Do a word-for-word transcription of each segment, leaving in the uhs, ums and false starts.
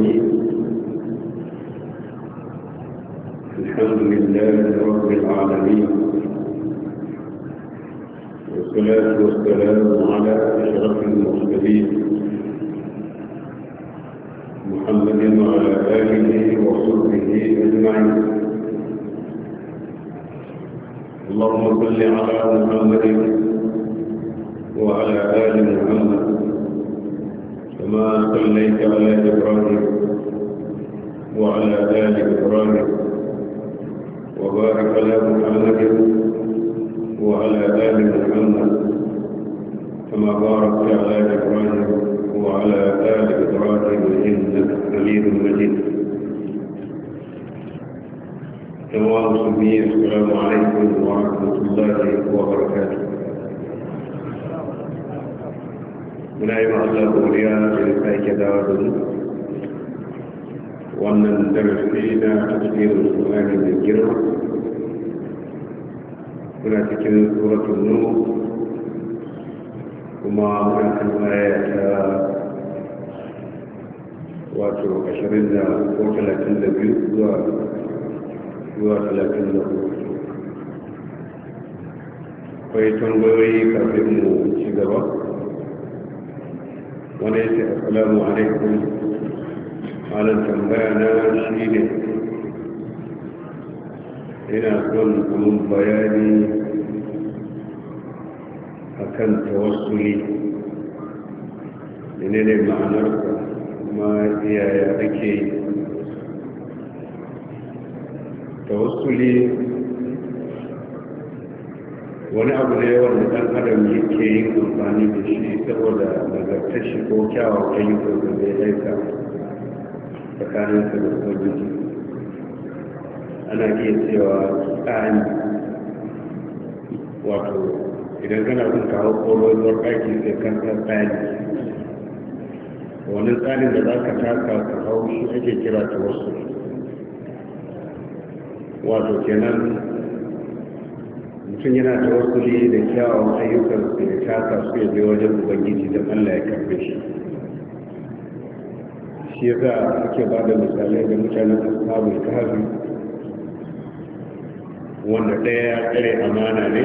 الرحيم الحمد لله رب العالمين والصلاة والسلام على أشرف المرسلين محمد وعلى آله وصحبه أجمعين. اللهم صل على محمد وعلى آل محمد كما صليت على إبراهيم وعلى آل إبراهيم وبارك على محمد وعلى آل محمد كما باركت على إبراهيم وعلى آل إبراهيم إنك حميد مجيد. أيها المسلمين السلام عليكم ورحمة الله وبركاته. muna yi wa Allah godiya da ya sake dawo da mu wannan darasi na tafsirin Qur'ani mai girma. Muna cikin suratul Nur kuma muna kan aya ta wato ashirin da ko talatin da biyu zuwa zuwa talatin da uku. Akwai tambayoyi kafin mu ci gaba. wani ya ce assalamu alaikum, halin tambaya na shi ne ina son amin bayani a kan tawassuli, ne ne ma'anarsa kuma yaya ake yi. Tawassuli wani abu ne wanda ɗan adam yake yin amfani da shi saboda nagartar shi ko kyawun ayyukan da zai aika tsakaninsa da ubangiji. Ana iya cewa tsani, wato idan kana son kawo ƙololuwar ɗaki sai kan ta tsani, wani tsanin da za ka taka ka hau shi ake kira ta wasu. Wato kenan mutum yana da wasuli da kyawun ayyukan da ya taka su ya je wajen ubangiji don Allah ya karbe shi. Shi ya za ake ba da misalai da mutanen ashabul kahfi, wanda ɗaya ya tsare amana ne,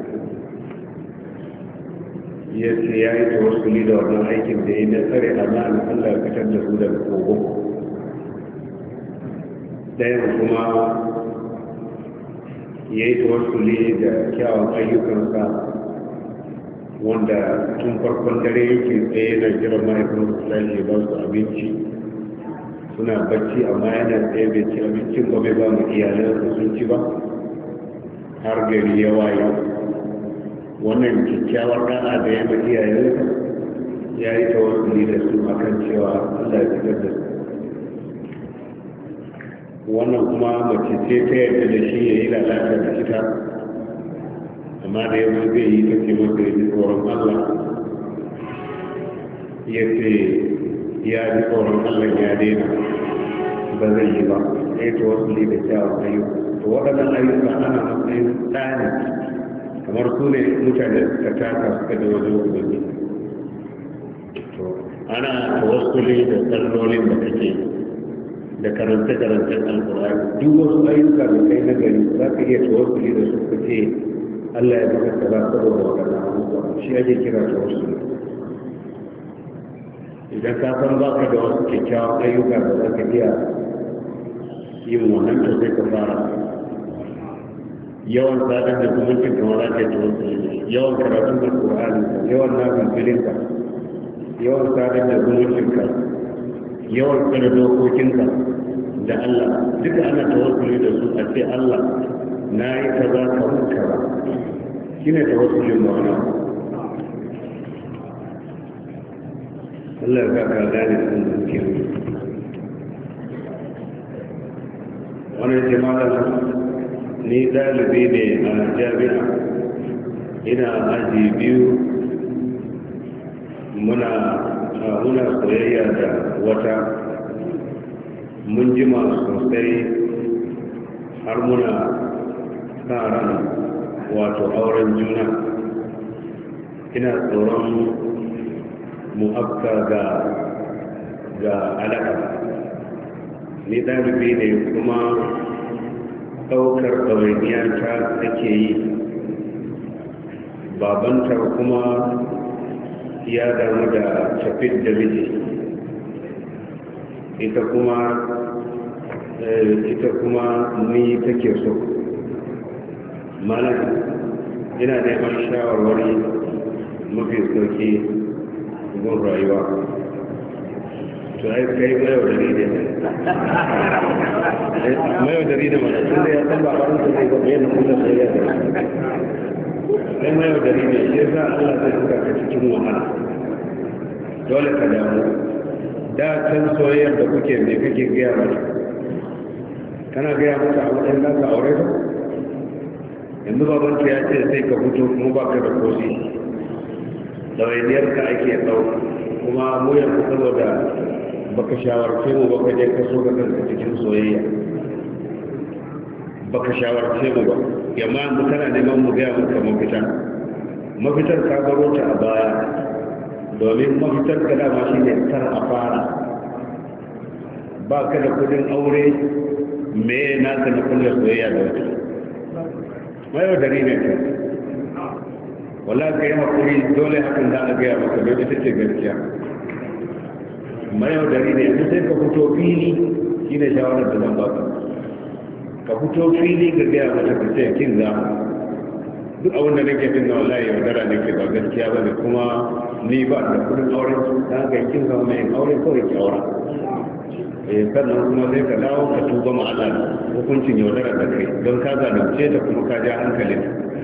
ya ce ya yi ta wasuli da wannan aikin da ya yi na tsare amana Allah ya fitar da su daga kogo. ɗayan kuma ya yi tawassuli da kyawun ayyukansa, wanda tun farkon dare yake tsaye na jiran mahaifin lashe ba su abinci, suna bacci amma yana tsaye bai ci abincin ba, bai ba mu iyalansa sun ci ba har gari ya waye. wannan kyakkyawar da'a da ya ma iyayensa ya yi tawassuli da su akan cewa Allah ya fitar da su. wannan kuma mace ce ta yarda da shi ya yi lalata da ita, amma da yanzu zai yi ta ce masa ya ji tsoron Allah, ya ce ya ji tsoron Allah ya daina, ba zai yi ba, ya yi ta wasu ne da kyawun ayyuka. To waɗannan ayyuka ana matsayin tsani, kamar su ne mutane suka taka suka da wajen ubangi. To ana tawassuli da sallolin da kake yi da karanta-karantar alkur'ani, duk wasu ayyuka da kai na gari za ka iya tawassuli da su kace Allah ya baka kaza saboda wadannan abubuwa, shi ake kira tawassuli. idan ka san ba ka da wasu kyakkyawan ayyuka da za ka iya yin wannan to sai ka fara yawan sadar da zumuncin kamar za ka yi tawassuli, yawan karatun alkur'ani, yawan nafin filinka, yawan sadar da zumuncinka, yawan tsara dokokinka da Allah, duka ana tawassuli da su a ce Allah na yi kaza ka mun kaza, shi ne tawassulin ma'ana. Allah ya ka gane sun zuke mu. Wannan jama'a ni ɗalibi ne a jami'a, ina aji biyu, muna muna soyayya da wata, mun jima sosai har muna sa ran wato auren juna. ina tsoron mu afka ga ga alaka ni ɗalibi ne kuma ɗaukar ɗawainiya ta take yi, babanta kuma ya damu da tafi da miji, ita kuma ita kuma ni take so. malam ina neman shawarwari mafi sauki gun rayuwa. to ai kai mayo dari ne mayo dari ne mana tun da ya san ba barin da zai gaba yana kuma sai ya gaba kai mayo dari ne shi yasa Allah zai saka ka cikin wahala. dole ka damu da can soyayyar da kuke me kake gaya mata, kana gaya mata a wajen za ka aure ba. yanzu babanta ya ce sai ka fito kuma ba ka da kosi, ɗawainiyarka ake ɗauka, kuma mu yanzu saboda baka shawarce mu baka je ka so ka kanka cikin soyayya, baka shawarce mu ba. yamma yanzu kana neman mu gaya maka mafita, mafitar ka baro ta a baya, domin mafitar ka dama shi ne kar a fara. ba ka da kudin aure me naka na kulle soyayya da wata mayo dari ne ka wala ka yi haƙuri, dole hakan za a gaya maka don ita ce gaskiya. mayo dari ne yanzu sai ka fito fili shi ne shawarar da zan baka, ka fito fili ga gaya mata ka ce kin za duk abin da nake bin na wallahi yaudara nake ba gaskiya ba ne, kuma ni ba da kudin auren su ta ga kin zama mai aure kawai ki aura. eh sannan kuma sai ka dawo ka tuba ma Allah hukuncin yaudara da kai don ka zalunce ta kuma ka ja hankalin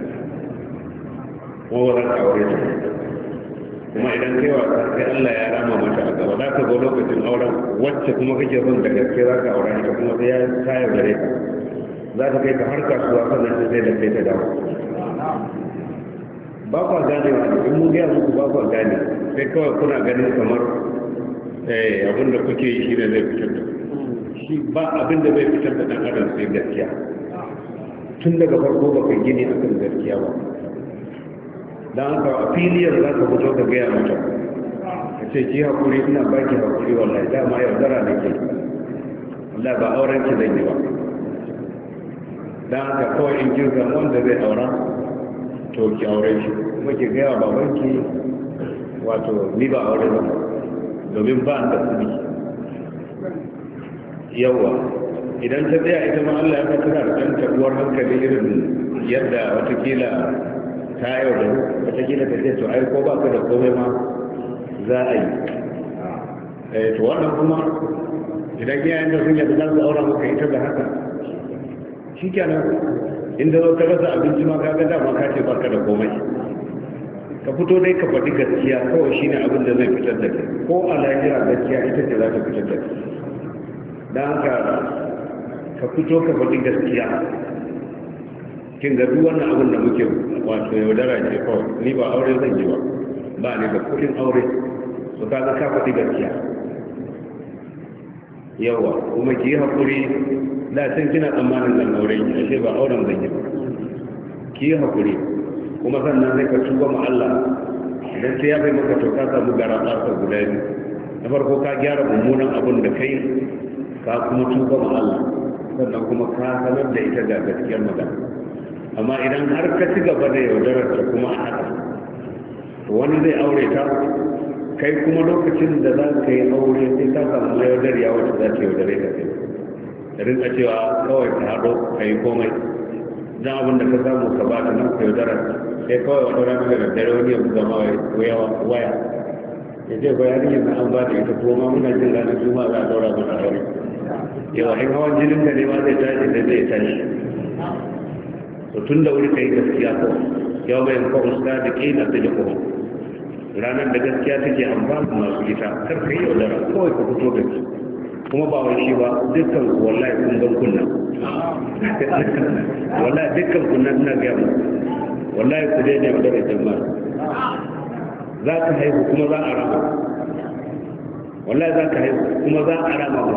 kuma wurin aure ta. kuma idan kai wasa sai Allah ya rama mata a gaba, za ka zo lokacin auren wacce kuma kake son da gaske za ka aura ta kuma sai ya kayar gare ka, za ka kai ka har kasuwa sannan sai da kai ta dawo. ba kwa gane wa ne in mun gaya muku ba kwa gane, sai kawai kuna ganin kamar eh abin da kuke yi shi ne zai fitar da shi, ba abin da zai fitar da dan adam sai gaskiya. tun daga farko ba kai gini akan gaskiya ba. dan haka a filiyar za ka fito ka gaya mata ka ce ki hakuri, ina baki hakuri, wallahi dama yaudara da ke, wallahi ba auren ki zan yi ba. dan haka kawai in kin samu wanda zai aura to ki aure shi, kuma ki gaya babanki wato ni ba aure ba domin ba da kudi. yawa idan ta tsaya ita ma Allah ya fatara da ɗan tabuwar hankali irin yadda watakila ta yau da watakila ta ce to ai ko ba ka da komai ma za a yi. to wannan kuma idan yayin da sun yadda za su aura maka ita da haka shi kenan, inda zo ka rasa abinci ma kaga dama ka ce baka da komai. ka fito dai ka faɗi gaskiya kawai shine abin da zai fitar da kai, ko a lahira gaskiya ita ce za ta fitar da kai. don haka ka fito ka faɗi gaskiya. kin ga duk wannan abin da muke wato yaudara ce kawai, ni ba aure zan yi ba, ba ne da kuɗin aure, su kaga ka faɗi gaskiya. yawa kuma ki yi haƙuri, da can kina tsammanin zan aure ki, ashe ba auren zan yi ba. ki yi haƙuri, kuma sannan zai ka tuba ma Allah idan sai ya bai maka to ka samu gara tsasa guda biyu. na farko ka gyara mummunan abin da kai, ka kuma tuba ma Allah, sannan kuma ka sanar da ita ga gaskiyar magana. amma idan har ka ci gaba da yaudarar ta kuma a haka, to wani zai aure ta, kai kuma lokacin da za ka yi aure sai ka samu yaudar ya wacce za ta yaudare ka kai, da rinka cewa kawai ka haɗo ka yi komai don abin da ka samu ka ba ta nan ka yaudarar, sai kawai wata rana da daddare wani yanzu zama waya ya ce ba yarinyar na an ba da ita kuma ma muna jin ranar juma'a za a daura masa aure. yawa in hawan jinin ka ne ma zai tashi da zai tashi. to tun da wuri ka yi gaskiya ko yau mai yanka usta da ƙina ta jako ranar da gaskiya take amfani masu ita kar ka yi yaudara kawai ka fito da shi. kuma ba wai shi ba dukkan wallahi kun gan kunna wallahi dukkan kunna ina ga mu wallahi ku dai ne yaudara jama'a, za ka haihu kuma za a rama, wallahi za ka haihu kuma za a rama ba.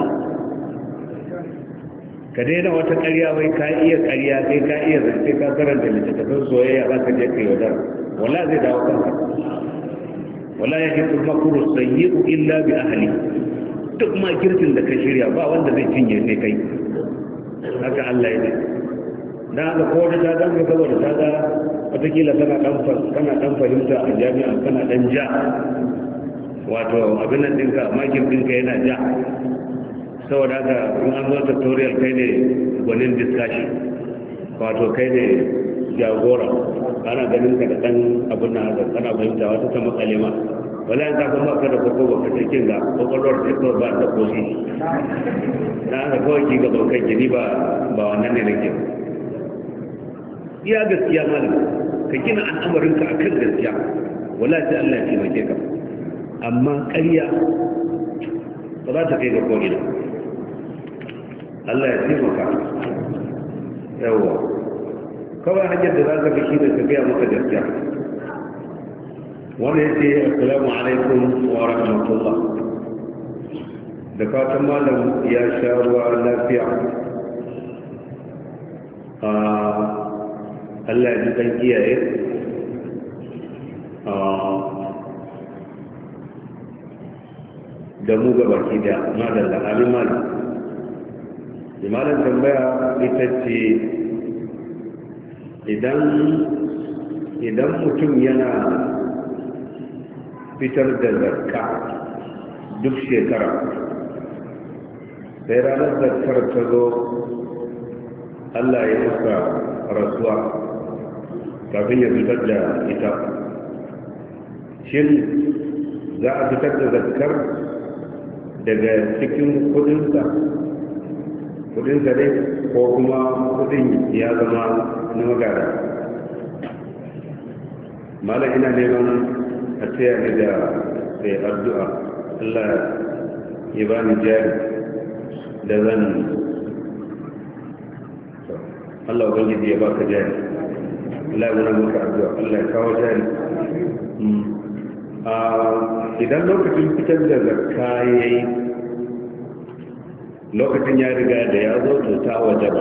ka daina wata ƙarya wai ka iya ƙarya sai ka iya zance ka karanta littattafan soyayya za ka je ka yaudar, wallahi zai dawo kanka. wallahi ya hisu makuru sayyi'u illa bi ahli, duk ma kirkin da ka shirya ba wanda zai cinye sai kai haka Allah ya ce dan haka ko wata ta dan saboda ta ga watakila tana dan kana dan fahimta a jami'a kana dan ja wato abin nan dinka makin dinka yana ja saboda haka in an zo tutorial kai ne gwanin discussion wato kai ne jagora ana ganin ka da dan abin nan da kana fahimta wata ta matsale ma wala an ka kuma ka da koko baka cikin ga kokolor da ko ba da koshi na ga kawai ki ga bankan ki ba ba wannan ne nake iya gaskiya malam ka gina al'amarin ka akan gaskiya wala sai Allah ya taimake ka amma ƙarya ba za ta kai ga ko'ina Allah ya taimaka yawa kawai hanyar da za ka fi shi da ka gaya maka gaskiya wanda ya ce assalamu alaikum wa rahmatullah da fatan malam ya sha ruwa lafiya Allah ya ji ɗan kiyaye da mu gaba ki da madalla halin malam malam tambaya ita ce idan idan mutum yana fitar da zakka duk shekara sai ranar zakkar ta zo Allah ya masa rasuwa kafin ya fitar da ita shin za a fitar da zakkar daga cikin kudinsa kudinsa ne ko kuma kudin ya zama na magana malam ina neman a tsaya ne da sai addu'a Allah ya ba ni jari da zan Allah ubangiji ya baka jari Allah ya nuna maka addu'a Allah ya kawo jari idan lokacin fitar da zakka yayi lokacin ya riga da ya zo to ta wajaba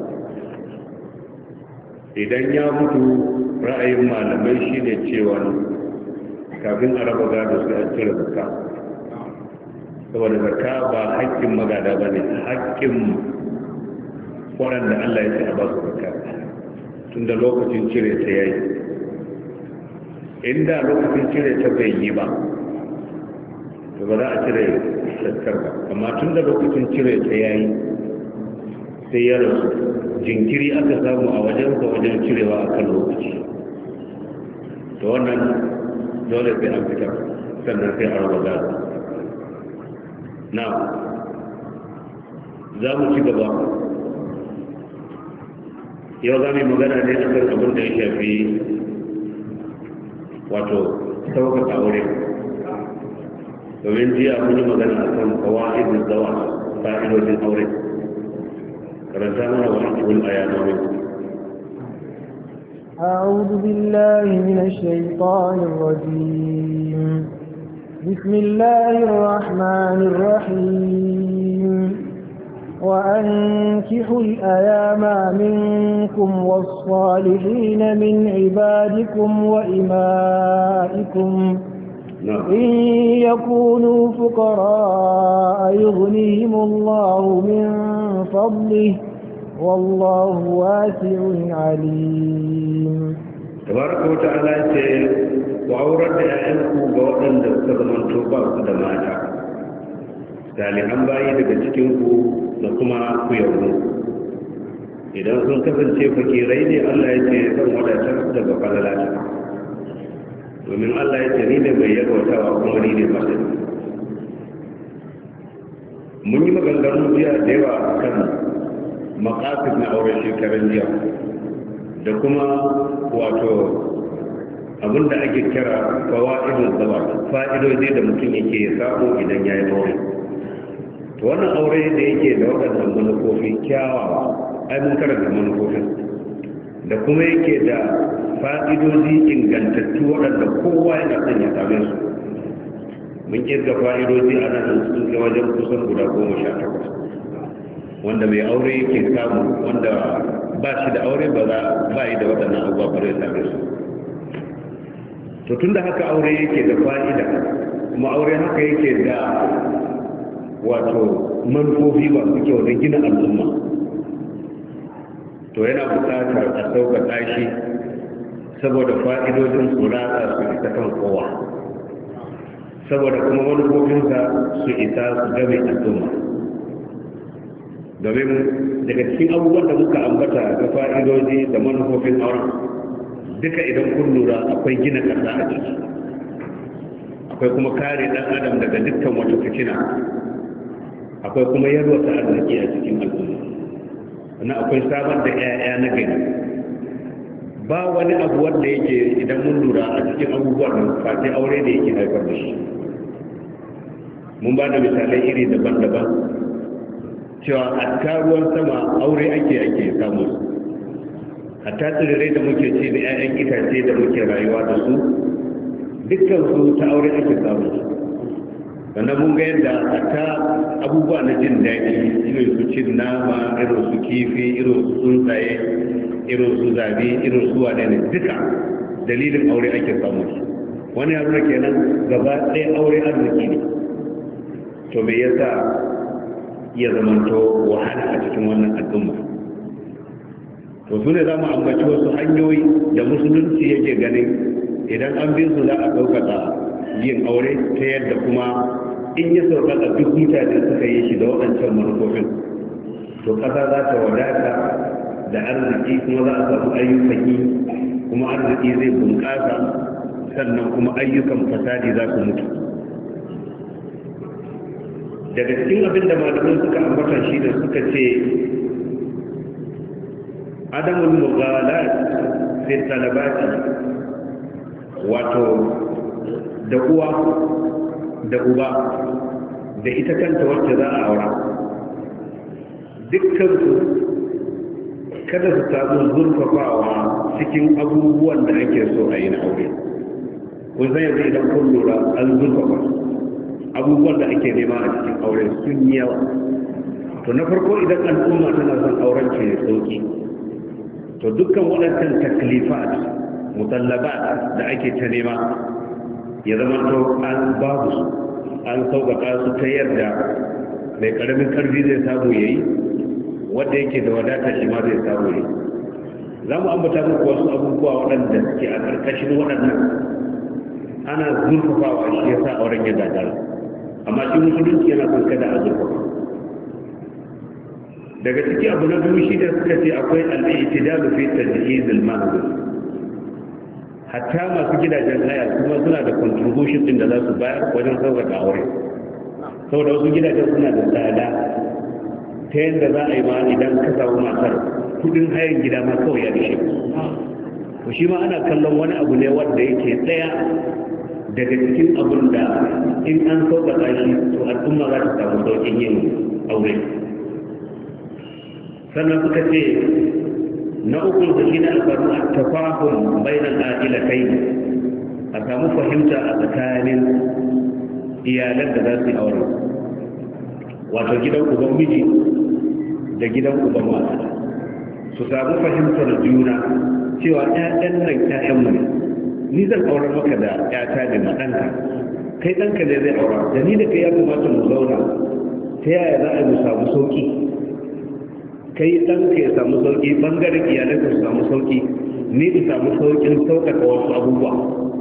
idan ya mutu ra'ayin malamai shi ne cewa kafin a raba gado sai an cire zakka saboda zakka ba haƙƙin magada ba ne haƙƙin waɗanda Allah ya ce a ba su zakka tun da lokacin cire ta yayi inda lokacin cire ta bai yi ba to ba za a cire zakkar ba amma tun da lokacin cire ta yayi sai ya rasu jinkiri aka samu a wajen ka wajen cirewa a kan lokaci to wannan dole sai an fitar sannan sai a raba gado na za mu ci gaba yau za mu yi magana ne a kan abin da ya shafi wato sauƙaƙa aure domin jiya mun yi magana a kan kawai da zawa fa'idodin aure karanta mana wa hakikul ayanomin أعوذ بالله من الشيطان الرجيم بسم الله الرحمن الرحيم وأنكحوا الأيام منكم والصالحين من عبادكم وإمائكم إن يكونوا فقراء يغنيهم الله من فضله والله واسع عليم تبارك وتعالى وأورد أهلكم بوطن دكتور من توبة ودماتا salihan bayi daga cikinku da kuma ku yabo idan sun kasance fakirai ne Allah ya ce zan wadatar daga falalata domin Allah ya ce ni da mai yarwatawa kuma ni ne masani mun yi maganganu jiya da yawa kan maqasid na auren shekaran jiya da kuma wato abinda ake kira fawaidul zawaj fa'idoji da mutum yake samu idan ya yi aure to wannan aure da yake da waɗannan manufofi kyawawa ai mun karanta manufofin da kuma yake da fa'idoji ingantattu waɗanda kowa yana son ya same su mun kirga fa'idoji a nan sun kai wajen kusan guda goma sha takwas wanda mai aure yake samu wanda ba shi da aure ba za ba yi da waɗannan abubuwa ba zai same su to tun da haka aure yake da fa'ida kuma aure haka yake da wato manufofi masu kyau na gina al'umma, to yana buƙatar a sauƙaƙa shi saboda fa'idodin su ratsa su isa kan kowa, saboda kuma manufofinsa su isa su game al'umma. Domin daga cikin abubuwan da muka ambata ga fa'idodi da manufofin auren duka idan kun lura akwai gina ƙasa a ciki, akwai kuma kare ɗan adam daga dukkan wata fitina, akwai kuma yalwata arziki a cikin al'umma, sannan akwai samar da 'ya'ya na gari. Ba wani abu wanda yake idan mun lura a cikin abubuwan nan fati aure da yake haifar da shi. Mun ba da misalai iri daban-daban cewa hatta ruwan sama aure ake ake samu, hatta tsirrai da muke ci da 'ya'yan itace da muke rayuwa da su dukkan su ta aure ake samu. Sannan mun ga yadda hatta abubuwa na jin daɗi irin su cin nama, irin su kifi, irin su tsuntsaye, irin su zabi, irin su wane ne duka dalilin aure ake samu. Wani ya nuna kenan gaba ɗaya aure arziki ne. To me yasa ya zamanto wahala a cikin wannan al'umma? To su ne za mu ambaci wasu hanyoyi da musulunci yake ganin idan an bin su za a ɗaukaka yin aure ta yadda kuma in ya sauƙaƙa duk mutane suka yi shi da waɗancan manufofin, to ƙasa za ta wadata da arziki, kuma za a samu ayyukan yi, kuma arziki zai bunƙasa, sannan kuma ayyukan fasadi za su mutu. Daga cikin abin da malamai suka ambata shi da suka ce adamul mughalat fi talabati, wato da uwa da uba da ita kanta wacce za a aura dukkan su kada su samu zurfafawa cikin abubuwan da ake so a yi na aure. kun san yanzu idan kun lura an zurfafa abubuwan da ake nema a cikin aure sun yi yawa. To na farko idan al'umma tana son auren ce sauki, to dukkan waɗancan taklifat mutallabat da ake ta nema ya zama to an babu su, an sauƙaƙa su ta yadda mai ƙaramin ƙarfi zai samu yayi, wanda yake da wadata shi ma zai samu yayi. Za mu ambata muku wasu abubuwa waɗanda suke a ƙarƙashin waɗannan ana zurfafawa shi ya sa auren ya gagara, amma shi musulunci yana son kada a zurfafa. Daga ciki abu na biyu shi da suka ce akwai al'itidalu fi tajhiz al-manzil. Hatta masu gidajen haya kuma suna da contribution din da za su bayar wajen sauƙaƙa aure, saboda wasu gidajen suna da tsada ta yadda za a yi ma idan ka samu matar kudin hayan gida ma kawai ya ishe. To shi ma ana kallon wani abu ne wanda yake tsaya daga cikin abin da in an sauƙaƙa shi to al'umma za ta samu sauƙin yin aure. Sannan suka ce na uku da shi na alfaru a tafahun bainan a'ilatai, a samu fahimta a tsakanin iyalan da za su yi aure, wato gidan uban miji da gidan uban mata su samu fahimtar juna cewa ƴaƴan nan ƴaƴan mu ne, ni zan aurar maka da ƴata da maɗanka, kai ɗanka ne zai aura, da ni da kai ya kamata mu zauna ta yaya za a yi mu samu sauƙi, kai ɗanka ya samu sauƙi, ɓangaren iyalanka su samu sauƙi, ni in samu sauƙin sauƙaƙa wasu abubuwa.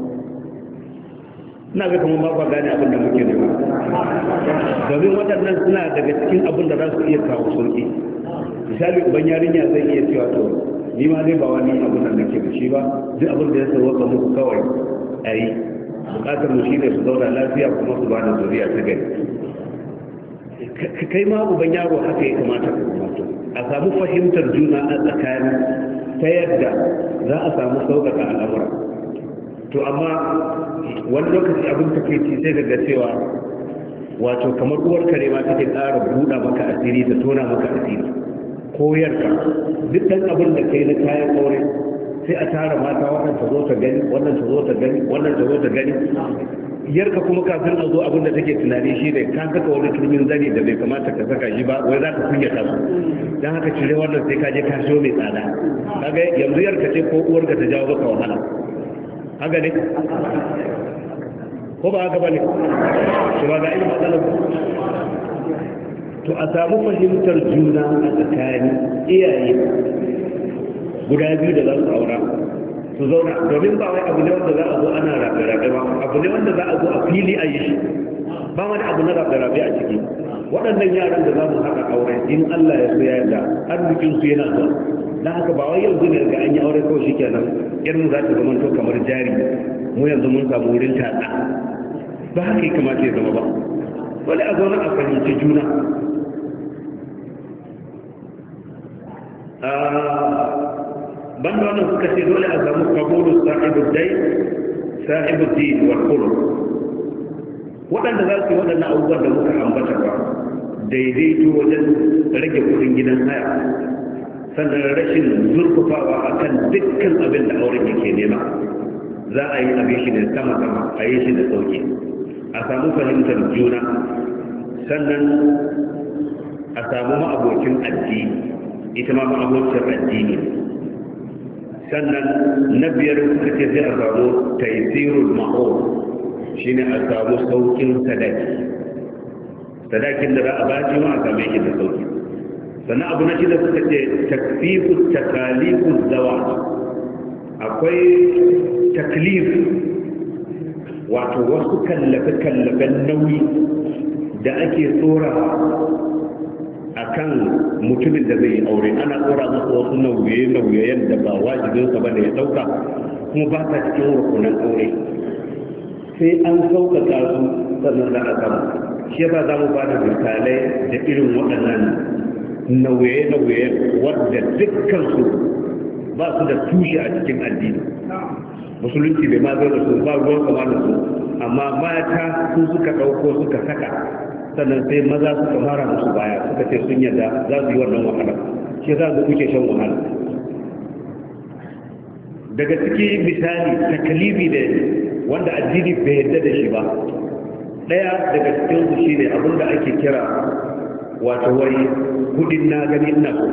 Ina ga kamar ba kwa gane abin da muke nema, domin waɗannan suna daga cikin abin da za su iya kawo sauƙi. Misali uban yarinya zai iya cewa to ni ma dai ba wani abin da nake da shi ba, duk abin da ya sauƙa muku kawai a yi, buƙatar mu shi ne su zauna lafiya kuma su ba da zuriya ta gari. Kai ma uban yaro haka ya kamata ka kamata a samu fahimtar juna a tsakani ta yadda za a samu sauƙaƙa al'amura. To amma wani lokaci abin takaici sai daga cewa wato kamar uwar kare ma take ƙara buɗa maka asiri da tona maka asiri, koyarka duk ɗan abin da kai na kayan aure sai a tara mata wannan ta zo ta gani, wannan ta zo ta gani, wannan ta zo ta gani. Yarka kuma kafin a zo abin da take tunani shi ne ka saka wani turmin zani da bai kamata ka saka shi ba, wai za ka kunyata su, don haka cire wannan sai ka je ka siyo mai tsada. Kaga yanzu yarka ce ko uwarka ta jawo maka wahala, haka ne ko ba haka ba ne? Shi ba ga irin matsalar to a samu fahimtar juna a tsakanin iyaye guda biyu da za su aura su zauna, domin ba wai abu ne wanda za a zo ana rabe-rabe ba, abu ne wanda za a zo a fili a yi shi, ba wani abu na rabe-rabe a ciki. Waɗannan yaran da za mu haɗa aure in Allah ya so ya yarda arzikin su yana zuwa, dan haka ba wai yanzu ne ga an yi aure kawai shikenan irin za ta zama to kamar jari mu yanzu mun samu wurin tatsa, ba haka ya kamata ya zama ba. Wani a zauna a fahimci juna. Banda wannan suka ce dole a samu kabulu sahibu dai sahibu din wal qulub, waɗanda za su yi waɗannan abubuwan da muka ambata ba, daidaito wajen rage kudin gidan haya, sannan rashin zurfafawa a kan dukkan abin da auren yake nema, za a yi abin shi da sama-sama, a yi shi da sauki, a samu fahimtar juna, sannan a samu ma'abocin addini, ita ma ma'abocin addini. Sannan na biyar suka ce sai a samu taisirul ma'ur, shi ne a samu saukin sadaki, sadakin da za a baci ma a same shi da sauki. Sannan abu na shida suka ce takfifu takalifu zawa, akwai taklif wato wasu kallafe-kallafen nauyi da ake tsora a kan mutumin da zai yi aure. Ana tsora masa wasu nauye-nauyen da ba wajibinsa ba da ya ɗauka, kuma ba ta cikin rukunan aure, sai an sauƙaƙa su sannan za a samu. Shi yasa za mu ba da misalai da irin waɗannan nauye-nauye wadda dukkansu ba su da tushe a cikin addini. Musulunci bai ma zo da su, ba ruwan kama da su, amma mata su suka ɗauko suka saka, sannan sai maza suka mara musu baya suka ce sun yadda za su yi wannan wahala. Shi za su kuke shan wahala. Daga ciki misali takalifi da wanda addini bai yadda da shi ba, ɗaya daga cikin su shine abin da ake kira wato wai kudin na gani ina so,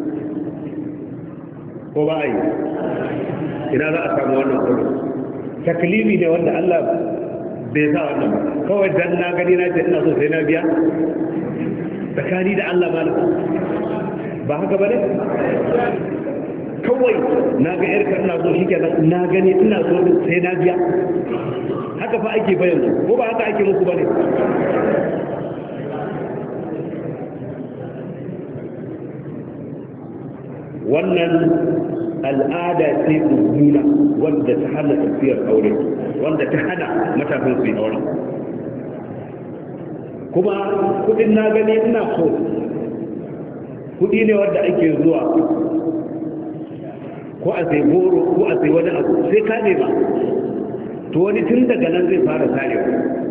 ko ba a yi? Ina za a samu wannan kudin? Takalifi ne wanda Allah bai sa wannan ba, kawai dan na gani na ce ina so sai na biya, tsakani da Allah ba ba haka ba ne? Kawai na ga yarka ina so shi kenan na gani ina so sai na biya, haka fa ake bayan ko ba haka ake muku ba ne? Wannan al'ada ce mummuna wanda ta hana tafiyar aure, wanda ta hana matasan su yi aure. Kuma kudin na gani ina so kudi ne wanda ake zuwa ko a sai goro ko a sai wani abu sai ka ne ba, to wani tun daga nan zai fara sarewa.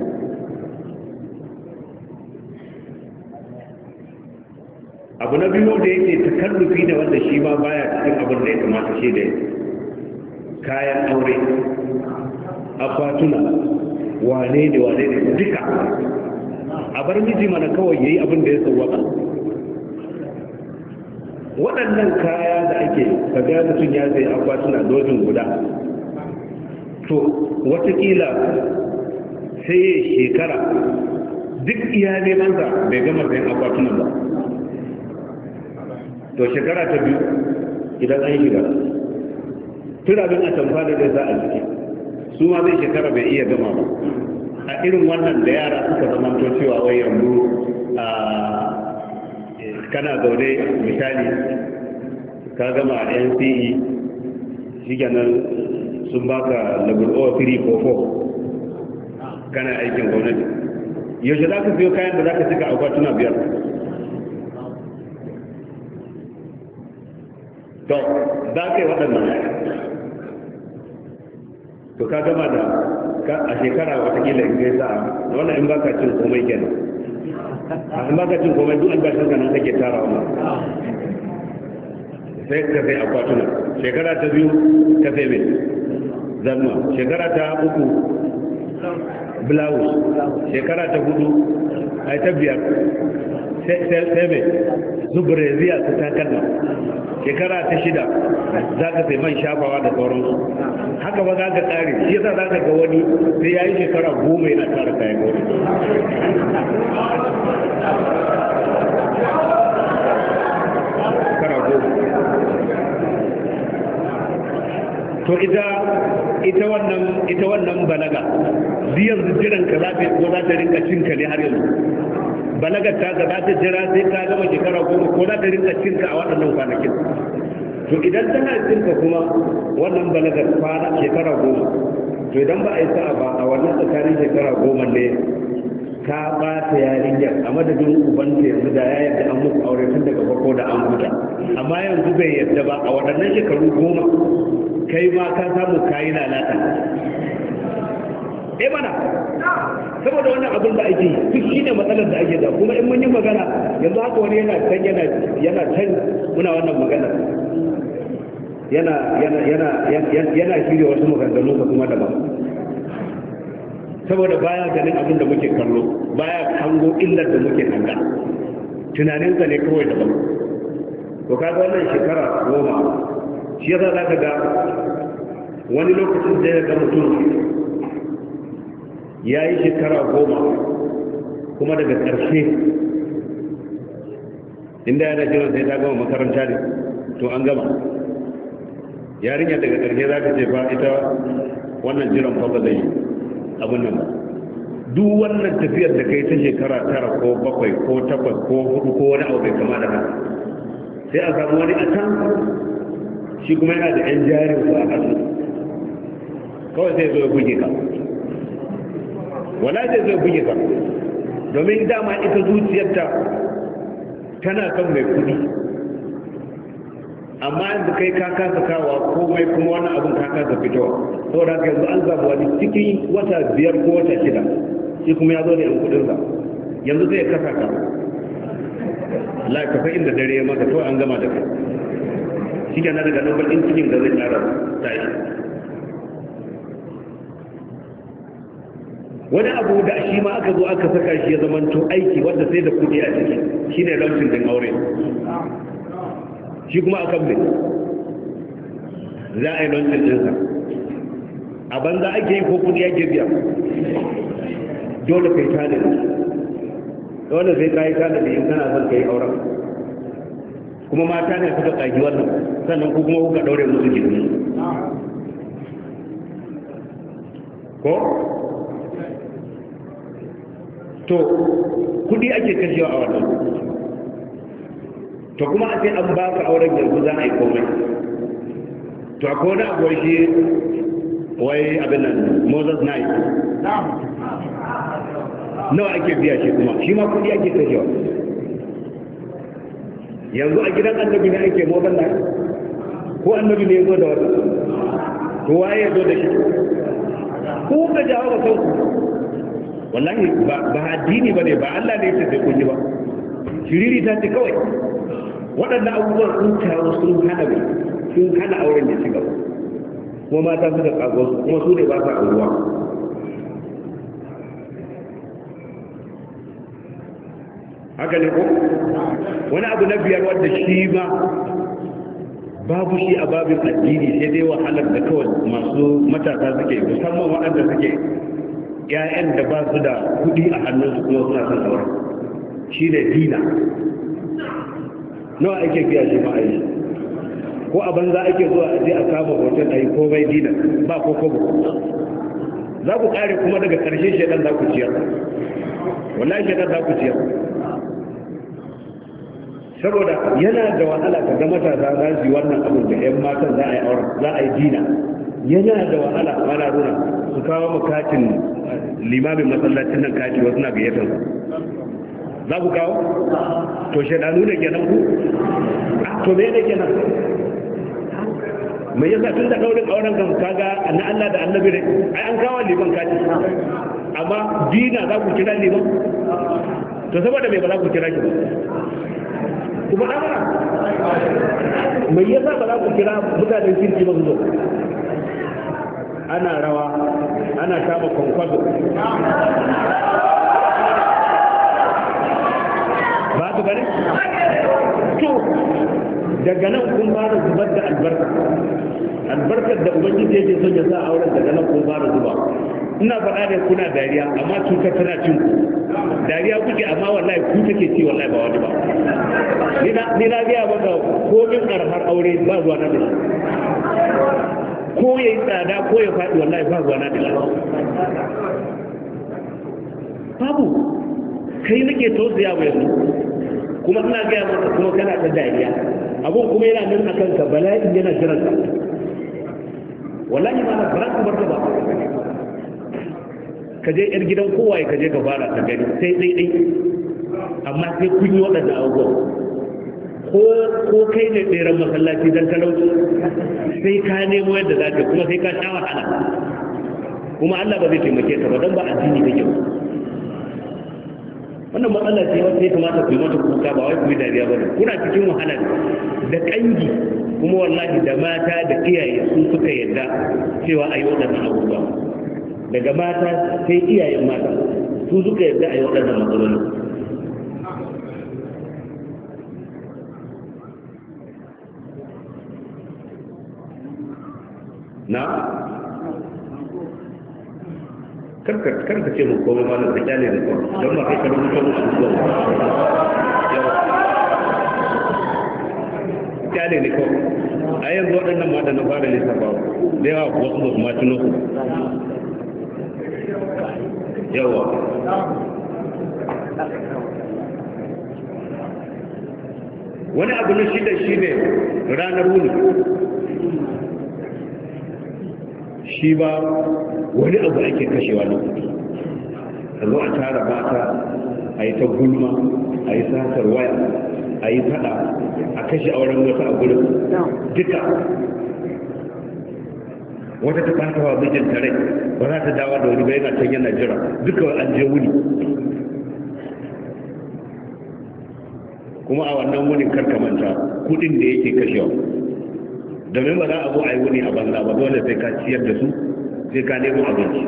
Abu na biyu da yake takallufi ne wanda shi ma baya cikin abin da ya kamata shi da kayan aure, akwatuna, wane ne wane ne duka a bar miji mana kawai yayi abin da ya sauwaka. Waɗannan kaya da ake kaga mutum ya sai akwatuna dozin guda, to watakila sai shekara duk iya nemansa bai gama sayan akwatunan ba, to shekara ta biyu idan an shiga turabin a tamfa da zai za a ciki su ma zai shekara bai iya gama ba. A irin wannan da yara suka zama to cewa wai yanzu a kana zaune misali ka gama a N C E shi kenan sun baka level zero three ko four kana aikin gwamnati, yaushe za ka siyo kayan da za ka cika akwatuna biyar? To za ka yi waɗannan, to ka gama da a shekara watakila in gaisa a wannan in baka cin komai kenan, in baka cin komai duk albashin ka nan kake tara wannan, sai ka sai akwatuna. Shekara ta biyu ka sai mai zanma, shekara ta uku blouse, shekara ta hudu a ta biyar sai mai zubreziya ta takalma, shekara ta shida za ka sai man shafawa da sauransu. Haka ba za ka tsari, shi yasa za ka ga wani sai ya yi shekara goma yana tara kayan gwamnati. to ita ita wannan ita wannan balaga zai yanzu jiran ka za ta ko za ta rinka cinka ne har yanzu balagar ta ga za ta jira sai ka gama shekara goma ko za ta rinka cinka a waɗannan kwanakin to idan tana cinka kuma wannan balagar kwana shekara goma to idan ba a yi sa'a ba a wannan tsakanin shekara goma ne ka ɓata yarinyar a madadin ubanta yanzu da ya yadda an muku aure tun daga farko da an huta amma yanzu bai yadda ba a waɗannan shekaru goma kai ma ka samu kayi lalata eh mana saboda wannan abin da ake duk shi ne matsalar da ake da kuma in mun yi magana yanzu haka wani yana can yana yana can muna wannan magana yana yana yana yana shirya wasu maganganu ka kuma daban saboda baya ganin abin da muke kallo baya hango illar da muke hanga tunaninsa ne kawai daban to kaga wannan shekara goma shi yasa zaka ga wani lokacin da ya ga mutum ya yi shekara goma kuma daga ƙarshe inda yana jiran sai ta gama makaranta ne to an gama yarinya daga ƙarshe za ka ce ba ita wannan jiran fa ba zai yi abin nan ba duk wannan tafiyar da kai ta shekara tara ko bakwai ko takwas ko hudu ko wani abu bai kama da haka sai a samu wani a can shi kuma yana da yan jarin su a ƙasa kawai sai zo ya buge ka wala zai zo ya buge ka domin dama ita zuciyarta tana kan mai kudi amma yanzu kai ka kasa kawa komai kuma wani abin ka kasa fitowa saboda haka yanzu an zaɓi wani cikin wata biyar ko wata shida shi kuma ya zo da yan kudinsa yanzu zai kasa ka la ka fa inda dare ya maka to an gama da kai shi ke na daga nan bakin cikin da zai tsara tashi wani abu da shi ma aka zo aka saka shi ya zamanto aiki wanda sai da kudi a ciki shine launching din aure shi kuma akan mai za a yi launching dinsa a banza ake yi ko kudi ake biya dole kai tanadi dole sai ka yi tanadi in kana son ka yi auren kuma mata ne suka tsagi wannan sannan ku kuma kuka daure musu gidi ko to kudi ake kashewa a wannan to kuma a sai an baka auren yanzu za a yi komai to a kone abuwa shi wai abin nan Moses Night nawa ake biya shi kuma shi ma kudi ake kashewa yanzu a gidan annabi ne ake Moses Night ko annabi ne ya zo da wata to waye ya zo da shi ko ka jawo ba sauku wallahi ba addini ba ne ba Allah ne ya sai kunyi ba shiriri ta ce kawai waɗannan abubuwan sun taru sun hana mai sun hana auren da ci gaba kuma mata su da kago kuma su ne ba su auruwa haka ne ko wani abu na biyar wanda shi ma babu shi a babin addini sai dai wahalar da kawai masu matasa suke musamman waɗanda suke ‘ya'yan da ba su da kudi a hannunsu kuma suna son sauran shi da dina nawa ake biya shi ma a yi ko a banza ake zuwa a je a kama hoton a yi komai dina ba ko kobo za ku kare kuma daga ƙarshe shaidan za ku ciyar wallahi shaidan za ku ciyar saboda yana da wahala ka ga matasa za su yi wannan abin da ‘yan matan za a yi auren za a yi dina yana da wahala mana nuna su kawo makatin limamin masallacin nan kaji wasu na gayyatar za ku kawo to shaidanu ne kenan ku to me ne kenan mai yasa tun da daurin auren kan kaga na Allah da annabi ne ai an kawo liman kaji amma dina za ku kira liman to saboda me ba za ku kira ki ba kuma amara mai yasa ba za ku kira mutanen kirki ba su zo ana rawa ana kama kwankwazo ba su bane? to daga nan kun fara zubar da albarka albarkar da ubangiji yake son ya sa auren daga nan kun fara zuba ina faɗa ne kuna dariya amma cutar tana cin ku dariya kuke amma wallahi ku take ci wallahi ba wani ba ni na gaya maka komin arhar aure ba zuwa na da shi ko ya yi tsada ko ya faɗi wallahi ba zuwa na da shi babu kai nake tausaya wa yanzu kuma ina gaya maka kuma kana ta dariya abun kuma yana nan a kanka bala'in yana jiran ka wallahi ma na ba ka bar ba ka je yar gidan kowaye ka je ka fara ka gani sai dai dai amma sai kun yi waɗanda abubuwan ko ko kai ne tseren masallaci don talauci sai ka nemo yadda za ka kuma sai ka sha wahala kuma Allah ba zai taimake ka ba don ba addini kake ba wannan matsala ce wacce ya kamata ku yi mata kuka ba wai ku yi dariya ba ne kuna cikin wahala da kangi kuma wallahi da mata da iyaye sun suka yarda cewa a yi waɗannan abubuwa daga mata sai iyayen mata su suka yarda a yi waɗannan matsaloli na karka karka ce mu komai ma da kyale da kawai don ma kai ka rubuta mu abubuwan yawa kyale ne kawai a yanzu waɗannan ma da na fara lissafa da yawa wasu ba su ma tuno su yawa wani abu na shida shi ne ranar wuni shi ba wani abu ake kashewa na kudi a zo a tara mata a yi ta gulma a yi satar waya a yi fada a kashe auren wata a gudun duka wata ta fata wa mijin tare ba za ta dawa da wani ba yana can yana jira duka an je wuni kuma a wannan wunin karkamanta kudin da yake kashewa domin ba za a zo a yi wuni a banza ba dole sai ka ciyar da su sai ka nemo abinci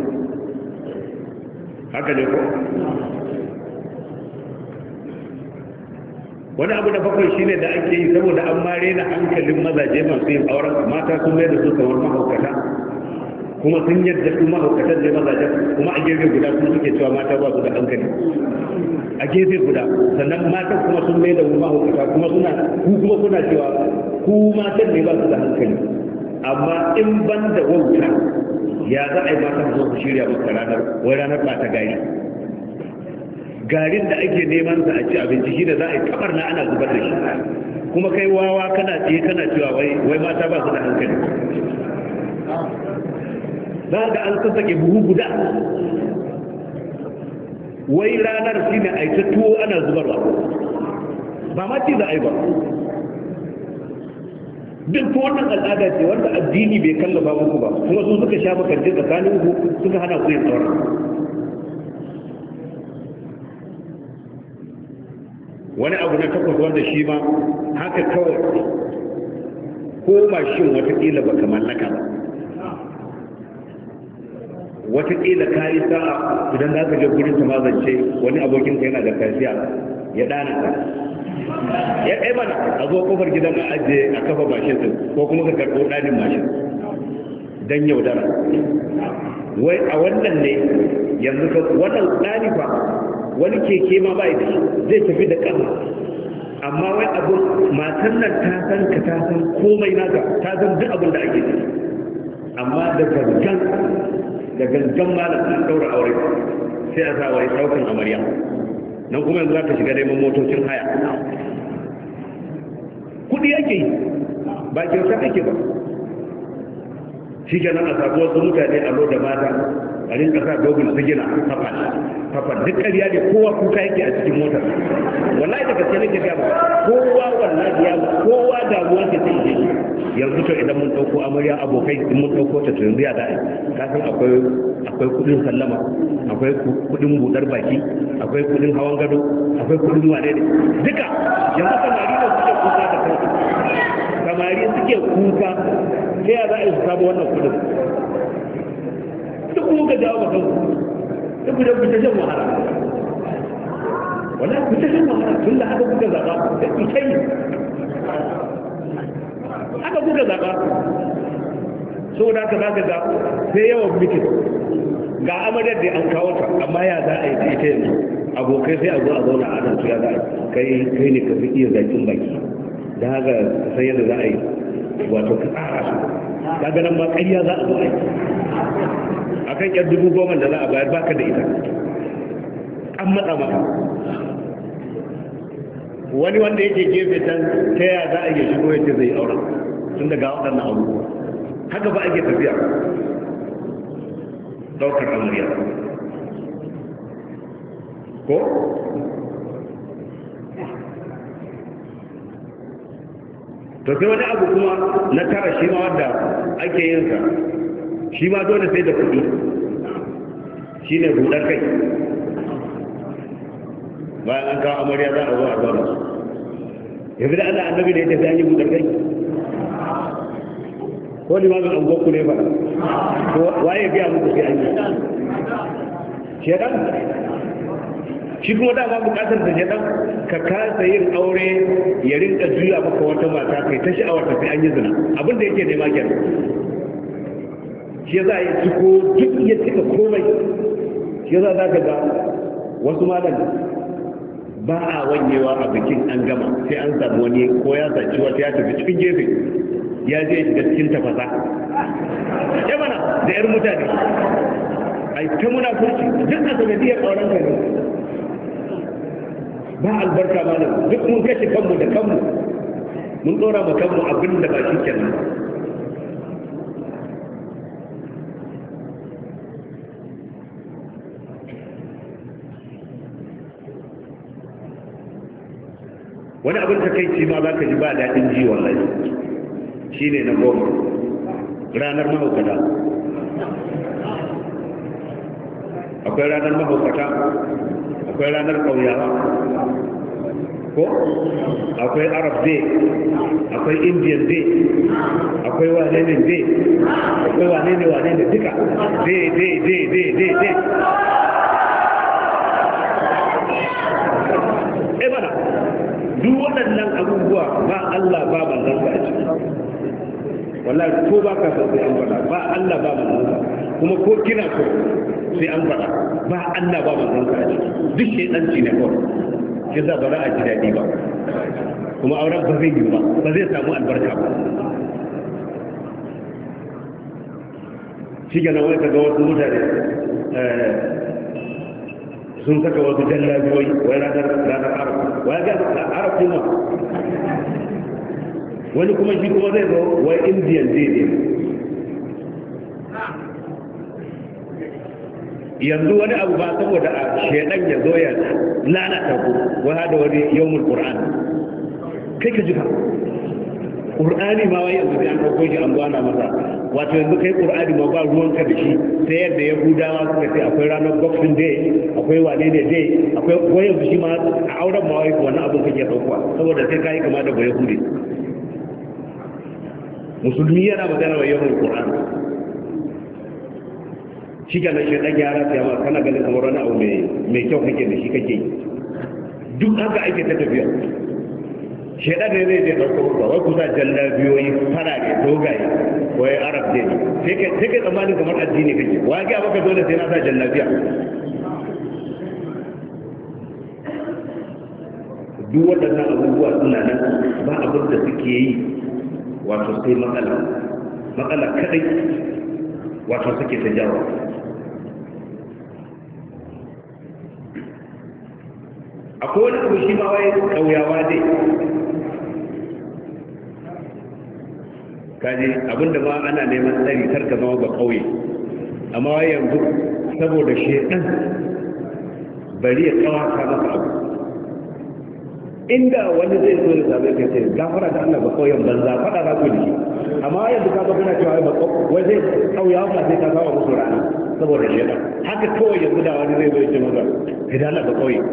haka ne ko wani abu da bakwai shine da ake yi saboda an mare na hankalin mazaje masu yin auren mata sun mai da su kamar mahaukata kuma sun yadda su mahaukatan ne mazaje kuma a gefe guda sun suke cewa mata ba su da hankali a gefe guda sannan matan kuma sun mai da mahaukata kuma suna ku kuma kuna cewa ku matan ne ba su da hankali amma in ban da wauta ya za a yi matan zo su shirya maka ranar wai ranar ba ta gari garin da ake neman sa a ci abinci shi da za a yi kamar na ana zubar da shi kuma kai wawa kana tsaye kana cewa wai wai mata ba su da hankali za ga an sassake buhu guda wai ranar shi ne a yi ta tuwo ana zubarwa ba ma ci za a yi ba duk wannan al'ada ce wanda addini bai kallafa muku ba kuma su suka sha makarci tsakanin ku suka hana ku yin tsawon wani abu na takwas wanda shi ma haka kawai ko mashin watakila baka mallaka ba watakila ka yi sa'a idan za ka je gurin ta mazance wani abokin ka yana da kasiya ya dana ka ya ɗaya mana a zo kofar gidan a ajiye a kafa mashin din ko kuma ka karɓo ɗanin mashin don yaudara wai a wannan ne yanzu ka wannan ɗani fa wani keke ma ba da zai tafi da ƙafa amma wai abu matan nan ta san ka ta san komai naka ta san duk abin da ake ciki amma da gangan da gangan malam sun daura aure sai a sa wai ɗaukan amarya nan kuma yanzu za ka shiga neman motocin haya kudi yake yi ba kyauta ake ba shi ke nan a sabuwar su mutane a lo da mata a rinka sa dogon su gina kafan kafan duk ƙarya ne kowa kuka yake a cikin motar wallahi da gaske nake gaba kowa wallahi ya kowa damuwa ke sai yake yanzu to idan mun dauko amarya abokai in mun dauko ta to yanzu ya da'i ka san akwai akwai kudin sallama akwai kudin budar baki akwai kudin hawan gado akwai kudin wane ne duka yanzu samari da suke kuka da kansu samari suke kuka sai ya za a yi su samu wannan kudin duk kuma ka jawo ba kanku duk da ku ta shan wahala wala ku ta shan wahala tun da haka kuka zaɓa da ku ta yi haka kuka zaɓa so da ka zaka ga sai yawan mitin ga amaryar da an kawo ta amma ya za a yi ita yanzu abokai sai a zo a zauna a nan su ya za kai kai ne ka fi iya zakin baki da haka sai yadda za a yi wato ka tsara su ka ganin ma ƙarya za a zo a yi a kan ƴar dubu goma da za a bayar baka da ita an matsa maka wani wanda yake gefe can ta yaya za a yi shigo ya ce zai yi auren tun daga waɗannan abubuwa haka ba ake tafiya ɗaukar amarya ko to sai wani abu kuma na tara shi ma wanda ake yin sa shi ma dole sai da kuɗi shi ne buɗar kai bayan an kawo amarya za a zo a zauna yanzu da Allah annabi da ya tafi an yi buɗar kai ko limamin an goku ne ba ko waye biya muku sai an yi shedan shi kuma dama bukatar da shedan ka kasa yin aure ya rinka juya maka wata mata kai ta sha'awar tafi an yi zina abin da yake nema kenan shi za a yi ciko duk ya cika komai shi za za ka ga wasu malam ba a wanyewa a bikin an gama sai an samu wani ko ya saci wata ya tafi cikin gefe ya je ya shiga cikin tafasa ya mana da yar mutane ai ta munafurci duk a sanadiyar auren ka ne ba albarka malam duk mun kashe kanmu da kanmu mun dora ma kanmu abin da ba shi kenan wani abin takaici ma za ka ji ba daɗin ji wallahi shi ne na goma ranar mahaukata akwai ranar mahaukata akwai ranar ƙauyawa ko akwai arab day akwai indian day akwai wane ne day akwai wane ne wane ne duka day day day day day day eh bana duk waɗannan abubuwa ba Allah ba manzon sa a ciki wallahi ko ba ka so sai an faɗa ba Allah ba manzon sa kuma ko kina so sai an faɗa ba Allah ba manzon sa a ciki duk shedanci ne kawai shi za ba za a ji daɗi ba kuma auren ba zai yi ba ba zai samu albarka ba shi ga nan wai ka ga wasu mutane sun saka wasu jallabiyoyi wai ranar ranar arab wai ga arab kuma wani kuma shi kuma zai zo wai indian day ne yanzu wani abu ba saboda a shedan ya zo ya lalata ku wai hada wani yawmul qur'an kai ka jika qur'ani ma wai yanzu an dauko shi an gwana masa wato yanzu kai qur'ani ma ba ruwanka da shi sai yadda yahudawa suka ce akwai ranar boxing day akwai wane ne day akwai wai yanzu shi ma a auren ma wai wannan abin kake dauka saboda sai kai kama da yahudi musulmi yana magana wa yawmul qur'an shi ga nan shedan ya rata yawa kana ganin kamar wani abu mai kyau kake da shi kake duk haka ake ta tafiya shedan ne zai je ɗauko ba wai kusa jallabiyoyi farare dogaye wai arab ne sai kai sai kai tsammanin kamar addini kake wa ga maka dole sai na sa jallabiya duk waɗannan abubuwa suna nan ba abin da suke yi wato sai matsala matsala kadai wato suke ta jawo akwai wani abu shi ma wai kauyawa dai kaji abinda ma ana neman tsari karka zama ba kauye amma wai yanzu saboda shedan bari ya tsawata maka abu inda wani zai zo da zabe ka ce gafara da Allah ba kauyen banza fada za ku da shi amma yanzu ka ga kana cewa ba wai zai kauyawa ba sai ka kawo musu rana saboda shedan haka kawai yanzu da wani zai zo ya ce maka idan Allah ba kauye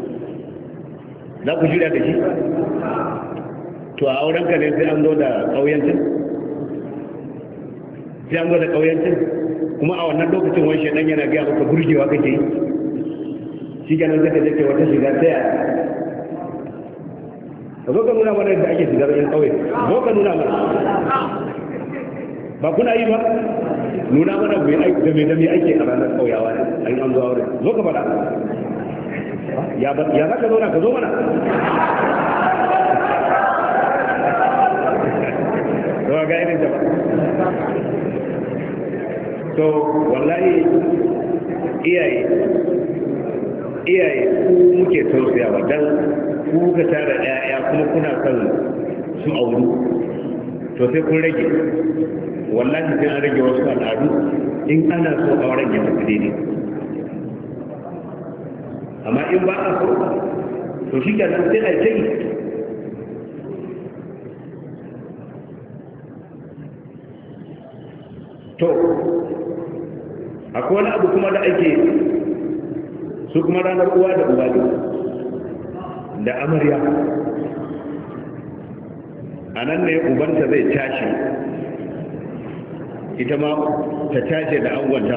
za ku jira da shi to a aurenka ne sai an zo da ƙauyancin sai an zo da ƙauyancin kuma a wannan lokacin wani shaɗan yana gaya maka burgewa kake yi shi ganin zaka jake wata shiga ta yaya ka zo ka nuna mana yadda ake shigar yan ƙauye zo ka nuna mana ba kuna yi ba nuna mana da mai dami ake a ranar ƙauyawa ne an an zo aure zo ka faɗa ya ba ya zaka zauna ka zo mana to ga irin da to wallahi iyaye iyaye ku muke tausayawa dan ku ka tara ƴaƴa kuma kuna son su auru to sai kun rage wallahi sai an rage wasu al'adu in ana so auren ya tafi daidai amma in ba a so to shi ke nan sai a ce to akwai wani abu kuma da ake su kuma ranar uwa da uba da amarya a nan ne ubanta zai tashi ita ma ta tashi da angonta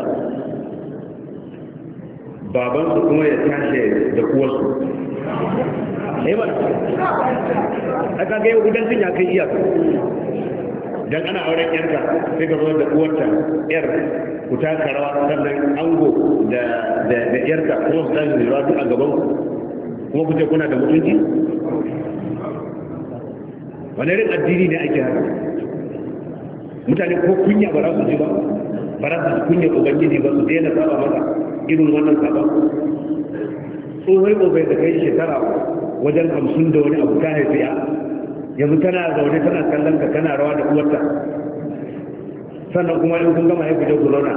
babansu kuma ya tashi da uwarsu ai ba aka ga yau idan sun ya kai iyaka dan ana auren yarka sai ka zo da uwarta yar ku taka rawa sannan ango da da da yarka kuma su tashi da rawa a gaban ku kuma ku ce kuna da mutunci wani irin addini ne ake haka mutane ko kunya ba za su ji ba ba za su kunya ubangiji ba su daina saba masa irin wannan saba tsohon obai da kai shekara wajen hamsin da wani abu ta haifiya yanzu tana zaune tana kallon ka tana rawa da uwarta sannan kuma in kun gama haifu da corona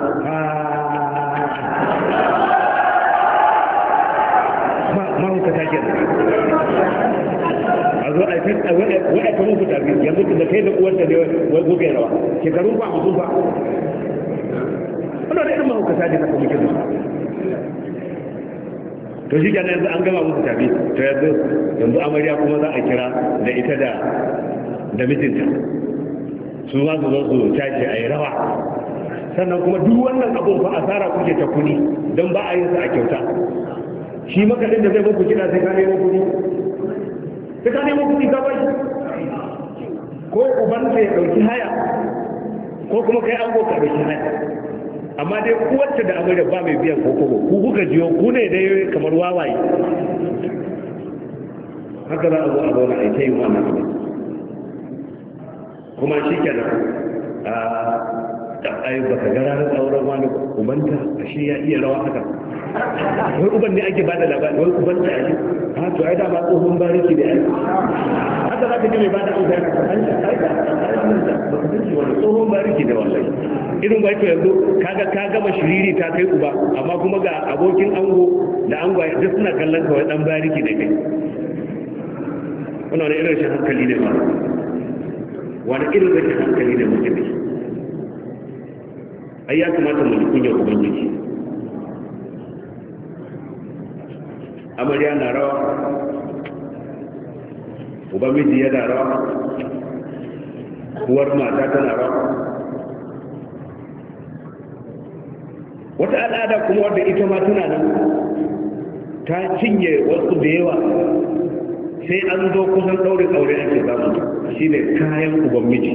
ma huka ta ke a zo a kan wani kan muku tafi yanzu da kai da uwarta ne wai gobe rawa shekarun ba mutum ba wanda da irin mahaukata ne haka muke da su to shi kenan yanzu an gama musu tafi to yanzu yanzu amarya kuma za a kira da ita da da mijinta su ma su zo su tashi a yi rawa sannan kuma duk wannan abun fa asara kuke ta kuni don ba a yin sa a kyauta shi makaɗin da zai muku kiɗa sai ka nemo kuɗi sai ka nemo kuɗi ka bai ko ubansa ya ɗauki haya ko kuma kai an ka ɗauki haya amma dai uwarta da amarya ba mai biyan kokobo ku kuka jiyo ku ne dai kamar wawaye haka za a zo a zauna a yi wannan abu kuma shi kenan a ai ba ka gara na tsauran wani ubanta a shi ya iya rawa haka wai uban ne ake bada labari wai ubanta a shi ha to ai dama tsohon bariki da ai haka za ka ji mai bada auta na an shi ai da ba ka san wani tsohon bariki da wallahi irin ba to yanzu kaga ka gama shiriri ta kai uba amma kuma ga abokin ango da ango duk suna kallon ka wai dan bariki da kai wannan irin rashin hankali ne ba wani irin rashin hankali ne muke da shi ai ya kamata mu ji kunyar ubangiji amarya na rawa ubangiji yana rawa uwar mata tana rawa wata al'ada kuma wadda ita ma tana nan ta cinye wasu da yawa sai an zo kusan ɗaurin aure ake samu shi ne kayan uban miji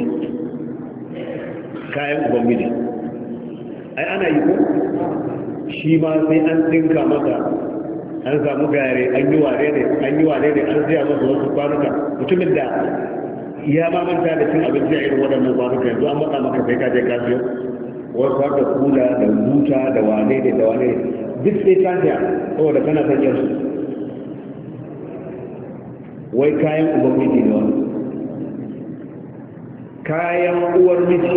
kayan uban miji ai ana yi ko shi ma sai an dinka maka an samu gare an yi ware ne an yi ware ne an zaya masa wasu kwanuka mutumin da ya ma manta da cin abinci a irin waɗannan kwanuka yanzu an matsa maka sai ka je ka siyo wasu haka kula da buta da wane ne da wane duk sai ka siya saboda kana son yansu wai kayan uban miji ne wani kayan uwar miji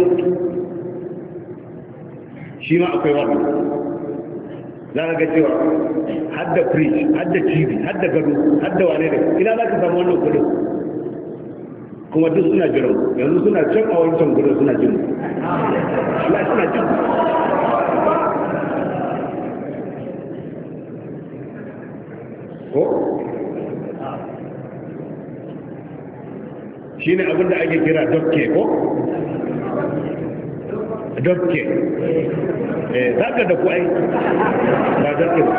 shi ma akwai wani za ka ga cewa hadda fridge hadda tv hadda gado hadda wane ne ina za ka samu wannan kudin kuma duk suna jiran yanzu suna can a wancan gudun suna jin suna suna jin ko shi ne abinda ake kira dokke ko dokke eh zaka da ku ai ba dokke ba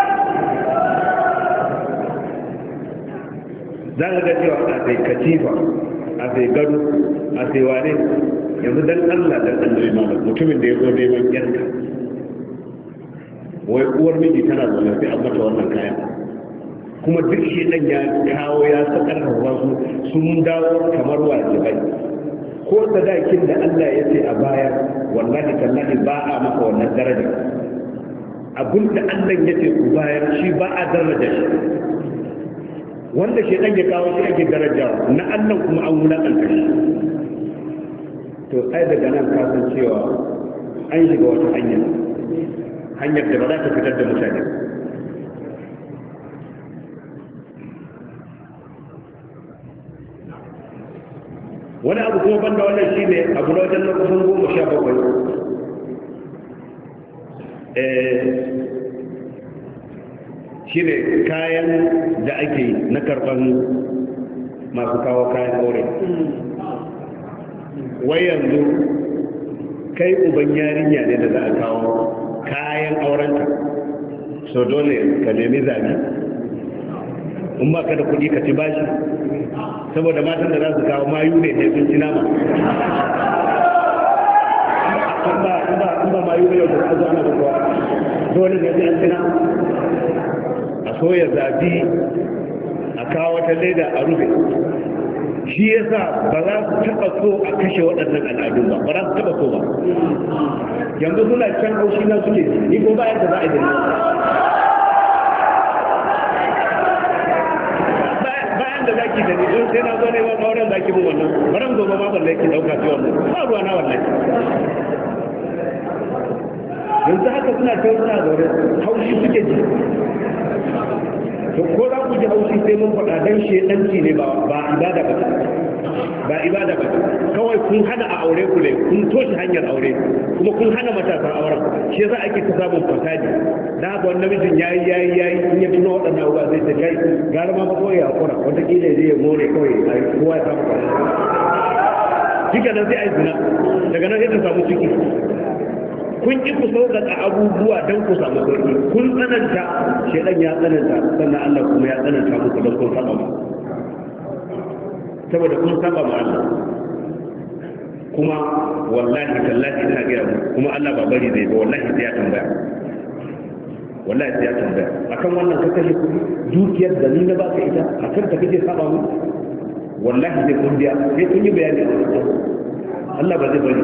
za ka ga cewa a sai katifa a sai gado a sai wane yanzu dan Allah dan Allah malam mutumin da ya zo neman yanka wai uwar miji tana zaune sai an mata wannan kayan kuma duk shi dan ya kawo ya sakar da wasu sun dawo kamar wajibai ko sadakin da Allah ya ce a baya wallahi tallahi ba a maka wannan daraja abin da Allah ya ce ku bayar shi ba a daraja shi wanda shi dan ya kawo shi ake daraja na Allah kuma an wulakanta shi to ai daga nan ka san cewa an shiga wata hanya hanyar da ba za ta fitar da mutane wani abu kuma banda wannan shi ne abu na wajen na kusan goma sha bakwai shi ne kayan da ake na karɓar masu kawo kayan aure wai yanzu kai uban yarinya ne da za a kawo kayan aurenta so dole ka nemi zabi in ba ka da kuɗi ka ci bashi saboda matan da za su kawo mayu ne sai sun ci nama in ba mayu ne da su ana da kowa dole ne sai an ci nama a soya zabi a kawo wata leda a rufe shi yasa ba za su taɓa so a kashe waɗannan al'adun ba ba za su taɓa so ba yanzu suna can haushi na suke ni ko ba yadda za a yi da da zaki da ni don sai na zo ne ba auren zaki mun wannan baran zo ba balle ki dauka sai wannan ba ruwa na wallahi yanzu haka suna kai suna zaure haushi suke ji to ko za ku ji haushi sai mun faɗa dan shedanci ne ba ba ibada ba ba ibada ba kawai kun hana a aure ku ne kun toshe hanyar aure kuma kun hana matasan auren shi yasa ake ta samun fasadi da haka wani namijin yayi yayi yayi in ya tuno waɗannan abubuwa zai ta kai gara ma ba kawai ya hakura wataƙila zai ya more kawai a kowa ya samu kwana shi nan sai a yi zina daga nan sai ta samu ciki kun ki ku sauƙaƙa abubuwa don ku samu sauƙi kun tsananta shedan ya tsananta sannan Allah kuma ya tsananta muku don kun saba mu saboda kun saba ma Allah kuma wallahi tallahi ina ga mu kuma Allah ba bari zai ba wallahi sai ya tambaya wallahi sai ya tambaya akan wannan ka kashe kuɗi dukiyar da ni na baka ita akan ta kake saba mu wallahi sai kun biya sai kun yi bayani Allah ba zai bari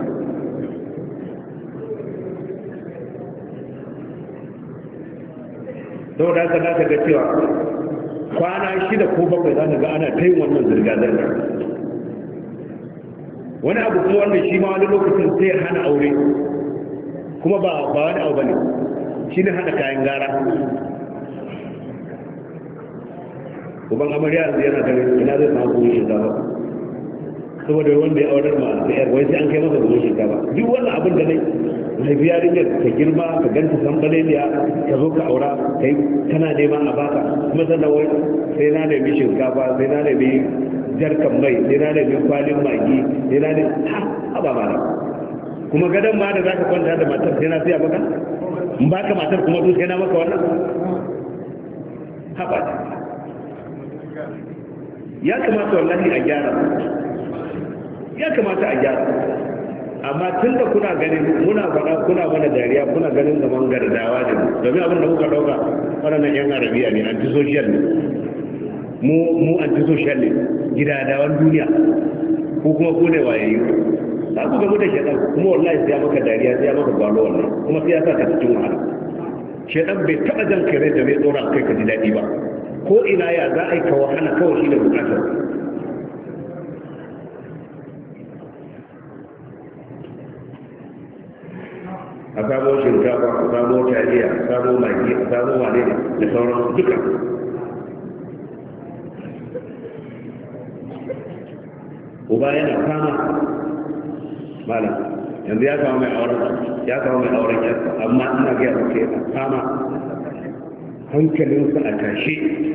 saboda haka za ka ga cewa kwana shida ko bakwai za ka ga ana ta yin wannan zirga-zirga wani abu kuma wanda shi ma wani lokacin sai hana aure kuma ba wani abu bane shi ne hana kayan gara uban amarya yanzu yana ganin ina zai samu buhun shinkafa saboda wanda ya aurar ma da yar wai sai an kai masa buhun shinkafa duk wannan abin da nai haifi yarinyar ka girma ka ganta san baleliya ka zo ka aura kai kana neman a baka kuma sannan wai sai na nemi shinkafa sai na nemi jarkan mai sai na nemi kwalin magi sai na nemi ha ba mana kuma gadon ma da zaka kwanta da matar sai na siya maka in baka matar kuma to sai na maka wannan ha ba ya kamata wallahi a gyara ya kamata a gyara amma tun da kuna ganin muna faɗa kuna mana dariya kuna ganin zaman gardawa ne domin abin da kuka ɗauka waɗannan yan arabiya ne antisocial ne mu mu antisocial ne gidadawan duniya ko kuma ku ne wayayyu za ku gamu da shaɗan kuma wallahi sai ya maka dariya sai ya maka gwalo wallahi kuma sai ya sa ka cikin wahala shaɗan bai taɓa jan kare da bai ɗora kai ka ji daɗi ba ko ina ya za a yi ka wahala kawai shi da bukatar a samo shinkafa a samo taliya a samo magi a samo wane ne da sauran duka uba yana kama malam yanzu ya kawo mai auren ya kawo mai auren yarsa amma ina ga yasa ke kama hankalinsa a tashe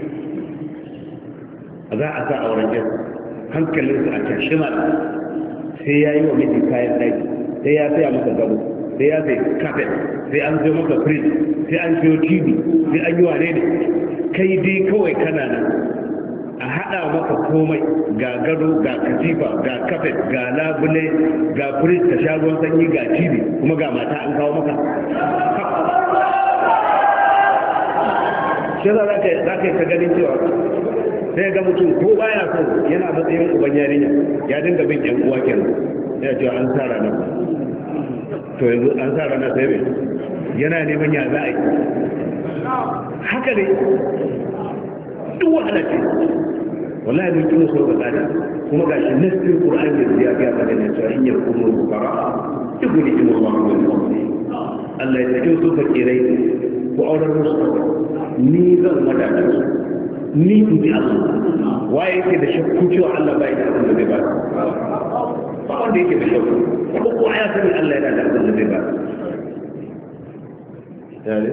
za a sa auren yarsa hankalinsa a tashe malam sai ya yi wa miji kayan ɗaki sai ya saya masa gado sai ya sai kafet sai an zo maka fridge sai an siyo tv sai an yi wane ne kai dai kawai kana nan a haɗa maka komai ga gado ga katifa ga kafet ga labule ga fridge ka sha ruwan sanyi ga tv kuma ga mata an kawo maka shi za ka za ka ta ganin cewa sai ga mutum ko baya so yana matsayin uban yarinya ya dinga bin yan uwa kenan ya ce an sa rana to yanzu an sa rana sai me yana neman ya za a yi haka ne duk wahala ce wallahi mun kino so ga tsari kuma gashi nassin qur'ani da ya ga kada ne cewa in ya kuma fara tukuni in Allah min fadli Allah ya tsare su fakirai ko auren musu ni zan wadata su ni in ji Allah waye yake da shakku cewa Allah bai da abin da zai ba ba wanda yake da shakku ko ko ya sani Allah yana da abin da zai ba yare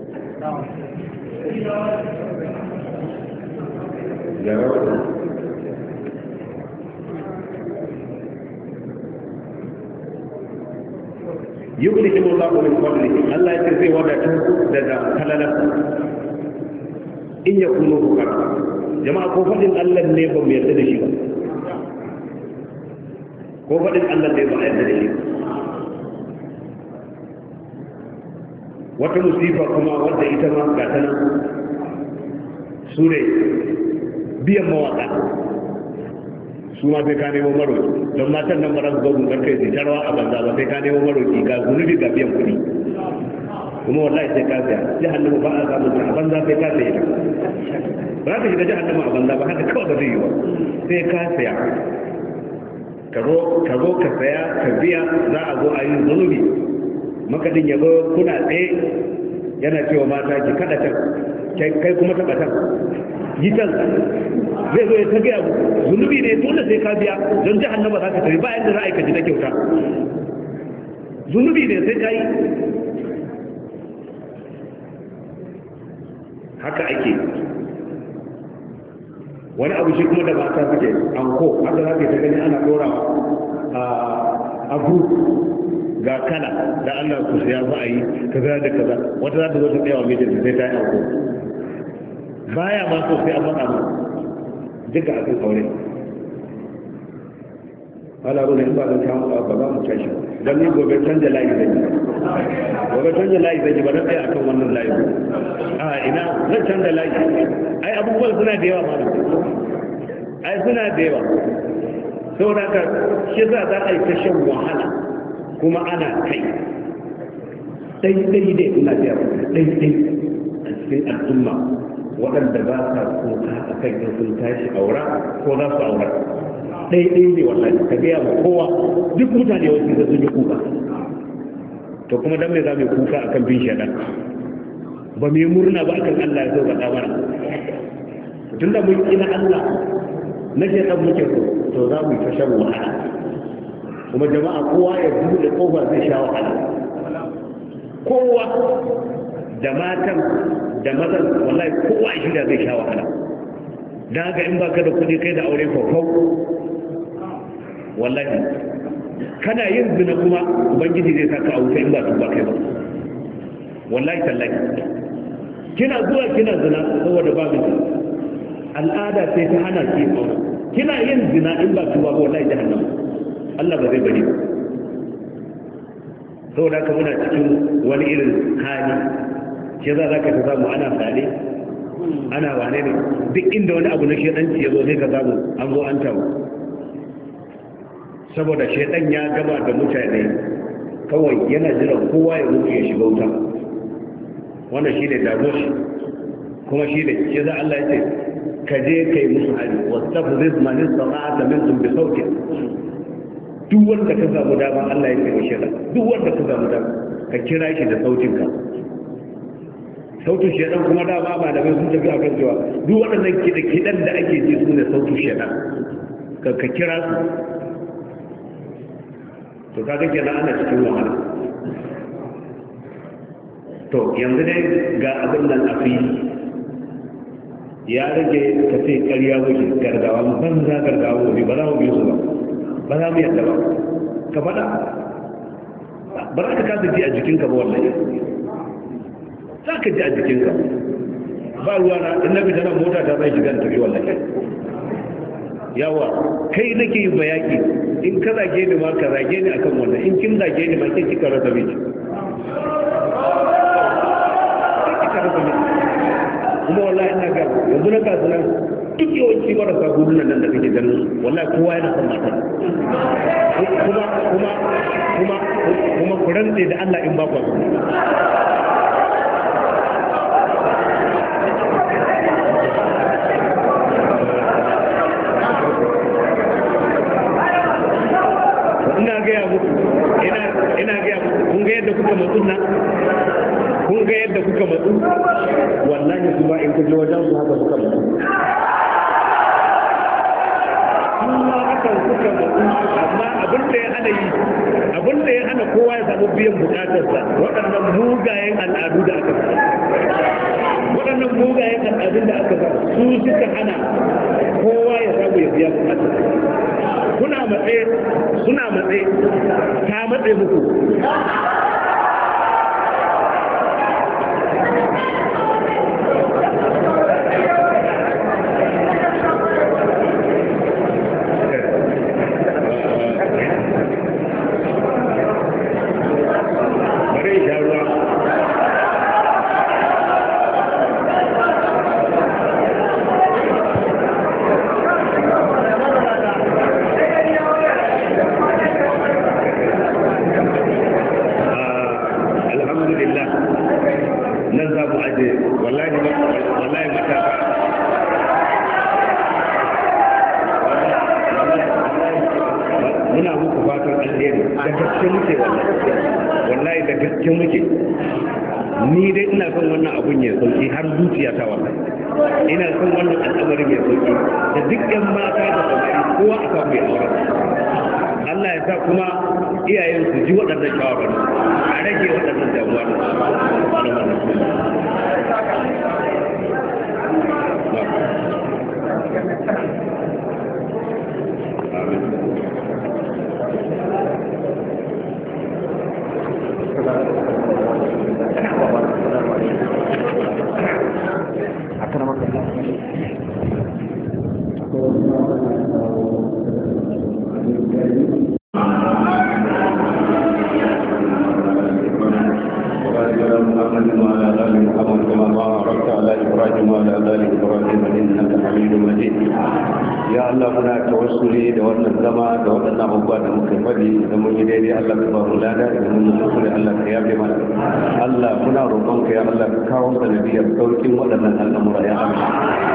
يغنيهم الله من فضله الله يترزي ودعته دجا خلالة إن يكونوا فقراء جماعة كوفة الله النيبا ميرتد شيئا كوفة الله النيبا ميرتد شيئا wata musifa kuma wadda ita ma ga tana su ne biyan mawaƙa su ma sai ka nemo maroki don matan nan mara zuwa gungar kai sai tarwa a banza ba sai ka nemo maroki ga zunubi ga biyan kuɗi kuma wallahi sai ka siya jahannama ba a samun ta a banza sai ka siya ba za ka shiga jahannama a banza ba haka kawai ba zai yi ba sai ka siya ka zo ka saya ka biya za a zo a yi zunubi makadin ya zo kuna tsaye yana cewa mata ki kada can kai kuma taɓa can yi can zai zo ya ta gaya zunubi ne dole sai ka biya don jahannama za ka tafi bayan da za a yi kaji na kyauta zunubi ne sai ka yi haka ake wani abu shi kuma da mata suke anko haka za ka ta gani ana ɗora a group ga kala da Allah ku ya za a yi kaza da kaza wata za ta zo ta tsaya wa mijinta sai ta yi anko baya ma so sai an faɗa ma duka a kan aure ala ruwa in ba zan kawo ba za mu tashi don ni gobe canja layi zai yi gobe canja layi zai yi ba na tsaya akan wannan layi a ina zan canja layi ai abubuwan suna da yawa mana ai suna da yawa saboda ka shi za a yi ta shan wahala kuma ana kai ɗai-ɗai dai ina biya ɗai-ɗai a cikin al'umma waɗanda ba sa kuka a kan in sun tashi aura ko za su aura ɗai-ɗai ne wallahi ka gaya ma kowa duk mutane wasu da sun yi kuka to kuma dan me za mu yi kuka akan bin shaɗan ba mu yi murna ba akan Allah ya zo ga ɗamara tun da mun ina Allah na shaɗan muke so to za mu yi ta shan wahala kuma jama'a kowa ya buɗe ƙofa zai sha wahala kowa da matan da mazan wallahi kowa shi da zai sha wahala da haka in baka da kuɗi kai da aure fafau wallahi kana yin zina kuma ubangiji zai saka a wuta in ba tuba kai ba wallahi tallahi kina zuwa kina zina saboda ba mu al'ada sai ta hana ki aure kina yin zina in ba tuba ba wallahi jahannam Allah ba zai bari ba saboda haka muna cikin wani irin hali ke za za ka ta samu ana fade ana wane ne duk inda wani abu na shedanci ya zo zai ka samu an zo an tawo saboda shedan ya gaba da mutane kawai yana jiran kowa ya mutu ya shiga wuta wannan shi ne damuwa kuma shi ne ke za Allah ya ce ka je ka yi musu hali wasu tafi manis sana'a ta mintum bi sauki duk wanda ka samu dama Allah ya ce shi duk wanda ka samu dama ka kira shi da sautinka sautin shedan kuma dama malamai sun tafi akan cewa duk waɗannan kiɗan da ake ji su ne sautin shedan ka kira su to kaga kenan ana cikin wahala to yanzu dai ga abin nan a fili ya rage ka ce ƙarya wuce gargawa banza gargawa wuce ba za mu biyu su ba ba za mu yadda ba ka faɗa ba za ka kasa ji a jikinka ba wallahi za ka ji a jikinka ba ruwa na in na bi tana mota ta zai shiga da tafi wallahi yawa kai nake yi bayaki in ka zage ni ma ka zage ni akan wannan in kin zage ni ma kai kika rasa miji kika rasa miji kuma wallahi ina ga yanzu na kasu nan duk yawanci marasa gudunan nan da kake ganin wallahi kowa yana son matar kuma kuma kuma kuma ku rantse da Allah in ba ku ina gaya muku ina ina gaya muku kun ga yadda kuka matsu nan kun ga yadda kuka matsu wallahi su ba in kuje wajen su haka kuka matsu kuma haka kuka matsu amma abin da ya hana yi abin da ya hana kowa ya samu biyan bukatarsa waɗannan mugayen al'adu da aka sa waɗannan mugayen al'adun da aka sa su suka hana kowa ya samu ya biya bukatarsa kuna matse suna matse ta matse muku ni dai ina son wannan abun ya sauki har zuciya ta wallahi ina son wannan al'amarin ya sauki da dukkan mata da samari kowa a samu ya aure Allah ya sa kuma iyayen su ji waɗannan shawarar a rage waɗannan damuwa ya Allah muna tawassuli da wannan zama da waɗannan abubuwa da muka faɗi da mun yi daidai Allah ka ba mu lada da mun yi kuskure Allah ka yafe mana Allah muna roƙonka ya Allah ka kawo sanadiyar saukin waɗannan al'amura ya Allah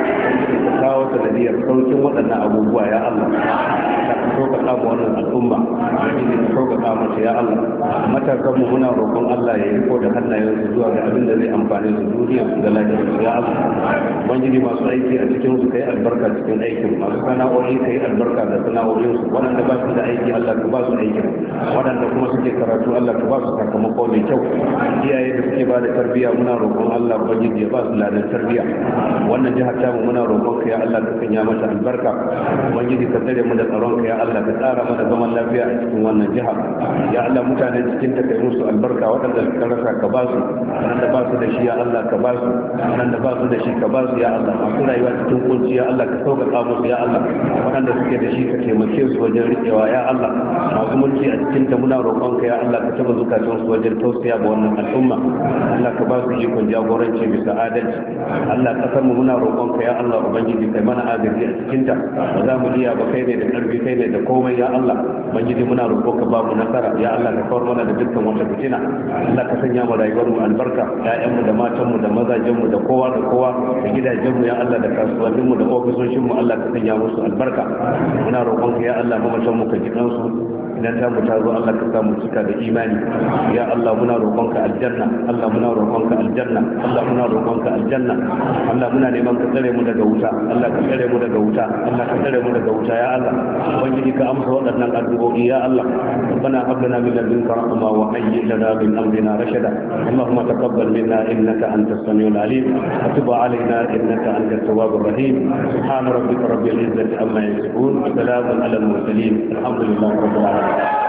ka kawo sanadiyar saukin waɗannan abubuwa ya Allah ka sauƙaƙa mu wannan al'umma ka sauƙaƙa mata ya Allah matakan mu muna roƙon Allah ya riko da hannayensu zuwa ga abin da zai amfane su duniya da lafiya ya Allah ubangiji masu aiki a cikin su kai albarka cikin aikin masu sana'o'i kai albarka da sana'o'in su waɗanda ba su da aiki Allah ka ba su aikin waɗanda kuma suke karatu Allah ka ba su sakamako mai kyau iyaye da suke ba da tarbiyya muna roƙon Allah ubangiji ya ba su ladan tarbiyya wannan jihar ta mu muna roƙon ka ya Allah ka sanya mata albarka ubangiji ka tsare mu da tsaron ka ya Allah ka tsara mana zaman lafiya a cikin wannan jihar ya Allah mutanen cikin ta kai musu albarka waɗanda suka rasa ka ba su waɗanda ba su da shi ya Allah ka ba su waɗanda ba su da shi ka ba su ya Allah masu rayuwa cikin kunci ya Allah ka sauƙaƙa musu ya Allah waɗanda suke da shi ka taimake su wajen riƙewa ya Allah masu mulki a cikin ta muna roƙon ka ya Allah ka taɓa zukatan su wajen tausaya ga wannan al'umma Allah ka ba su ikon jagoranci bisa adalci Allah kasar mu muna roƙon ka ya Allah ubangiji kai mana agaji a cikin ta ba za mu iya ba kai ne da ƙarfi kai ne da komai ya Allah ubangiji muna roƙon ka ba mu nasara ya Allah ka kawar mana da dukkan wata fitina Allah ka sanya mu rayuwar mu albarka ƴaƴan mu da matan mu da mazajen mu da kowa da kowa da gidajen mu ya Allah da kasuwannin mu da ofisoshin mu Allah ka sanya musu albarka muna roƙon ka ya Allah mamatan mu ka ji kansu idan ta mu ta zo Allah ka samu cika da imani ya Allah muna roƙon ka aljanna Allah muna roƙon ka aljanna Allah muna roƙon ka aljanna Allah muna neman ka tsare mu daga wuta Allah ka tsare mu daga wuta Allah ka tsare mu daga wuta ya Allah ubangiji ka amsa waɗannan addu'o'i ya Allah ربنا هب لنا من لدنك رحمة وهيئ لنا من أمرنا رشدا اللهم تقبل منا إنك أنت السميع العليم وتب علينا إنك أنت التواب الرحيم سبحان ربك رب العزة عما يصفون وسلام على المرسلين الحمد لله رب العالمين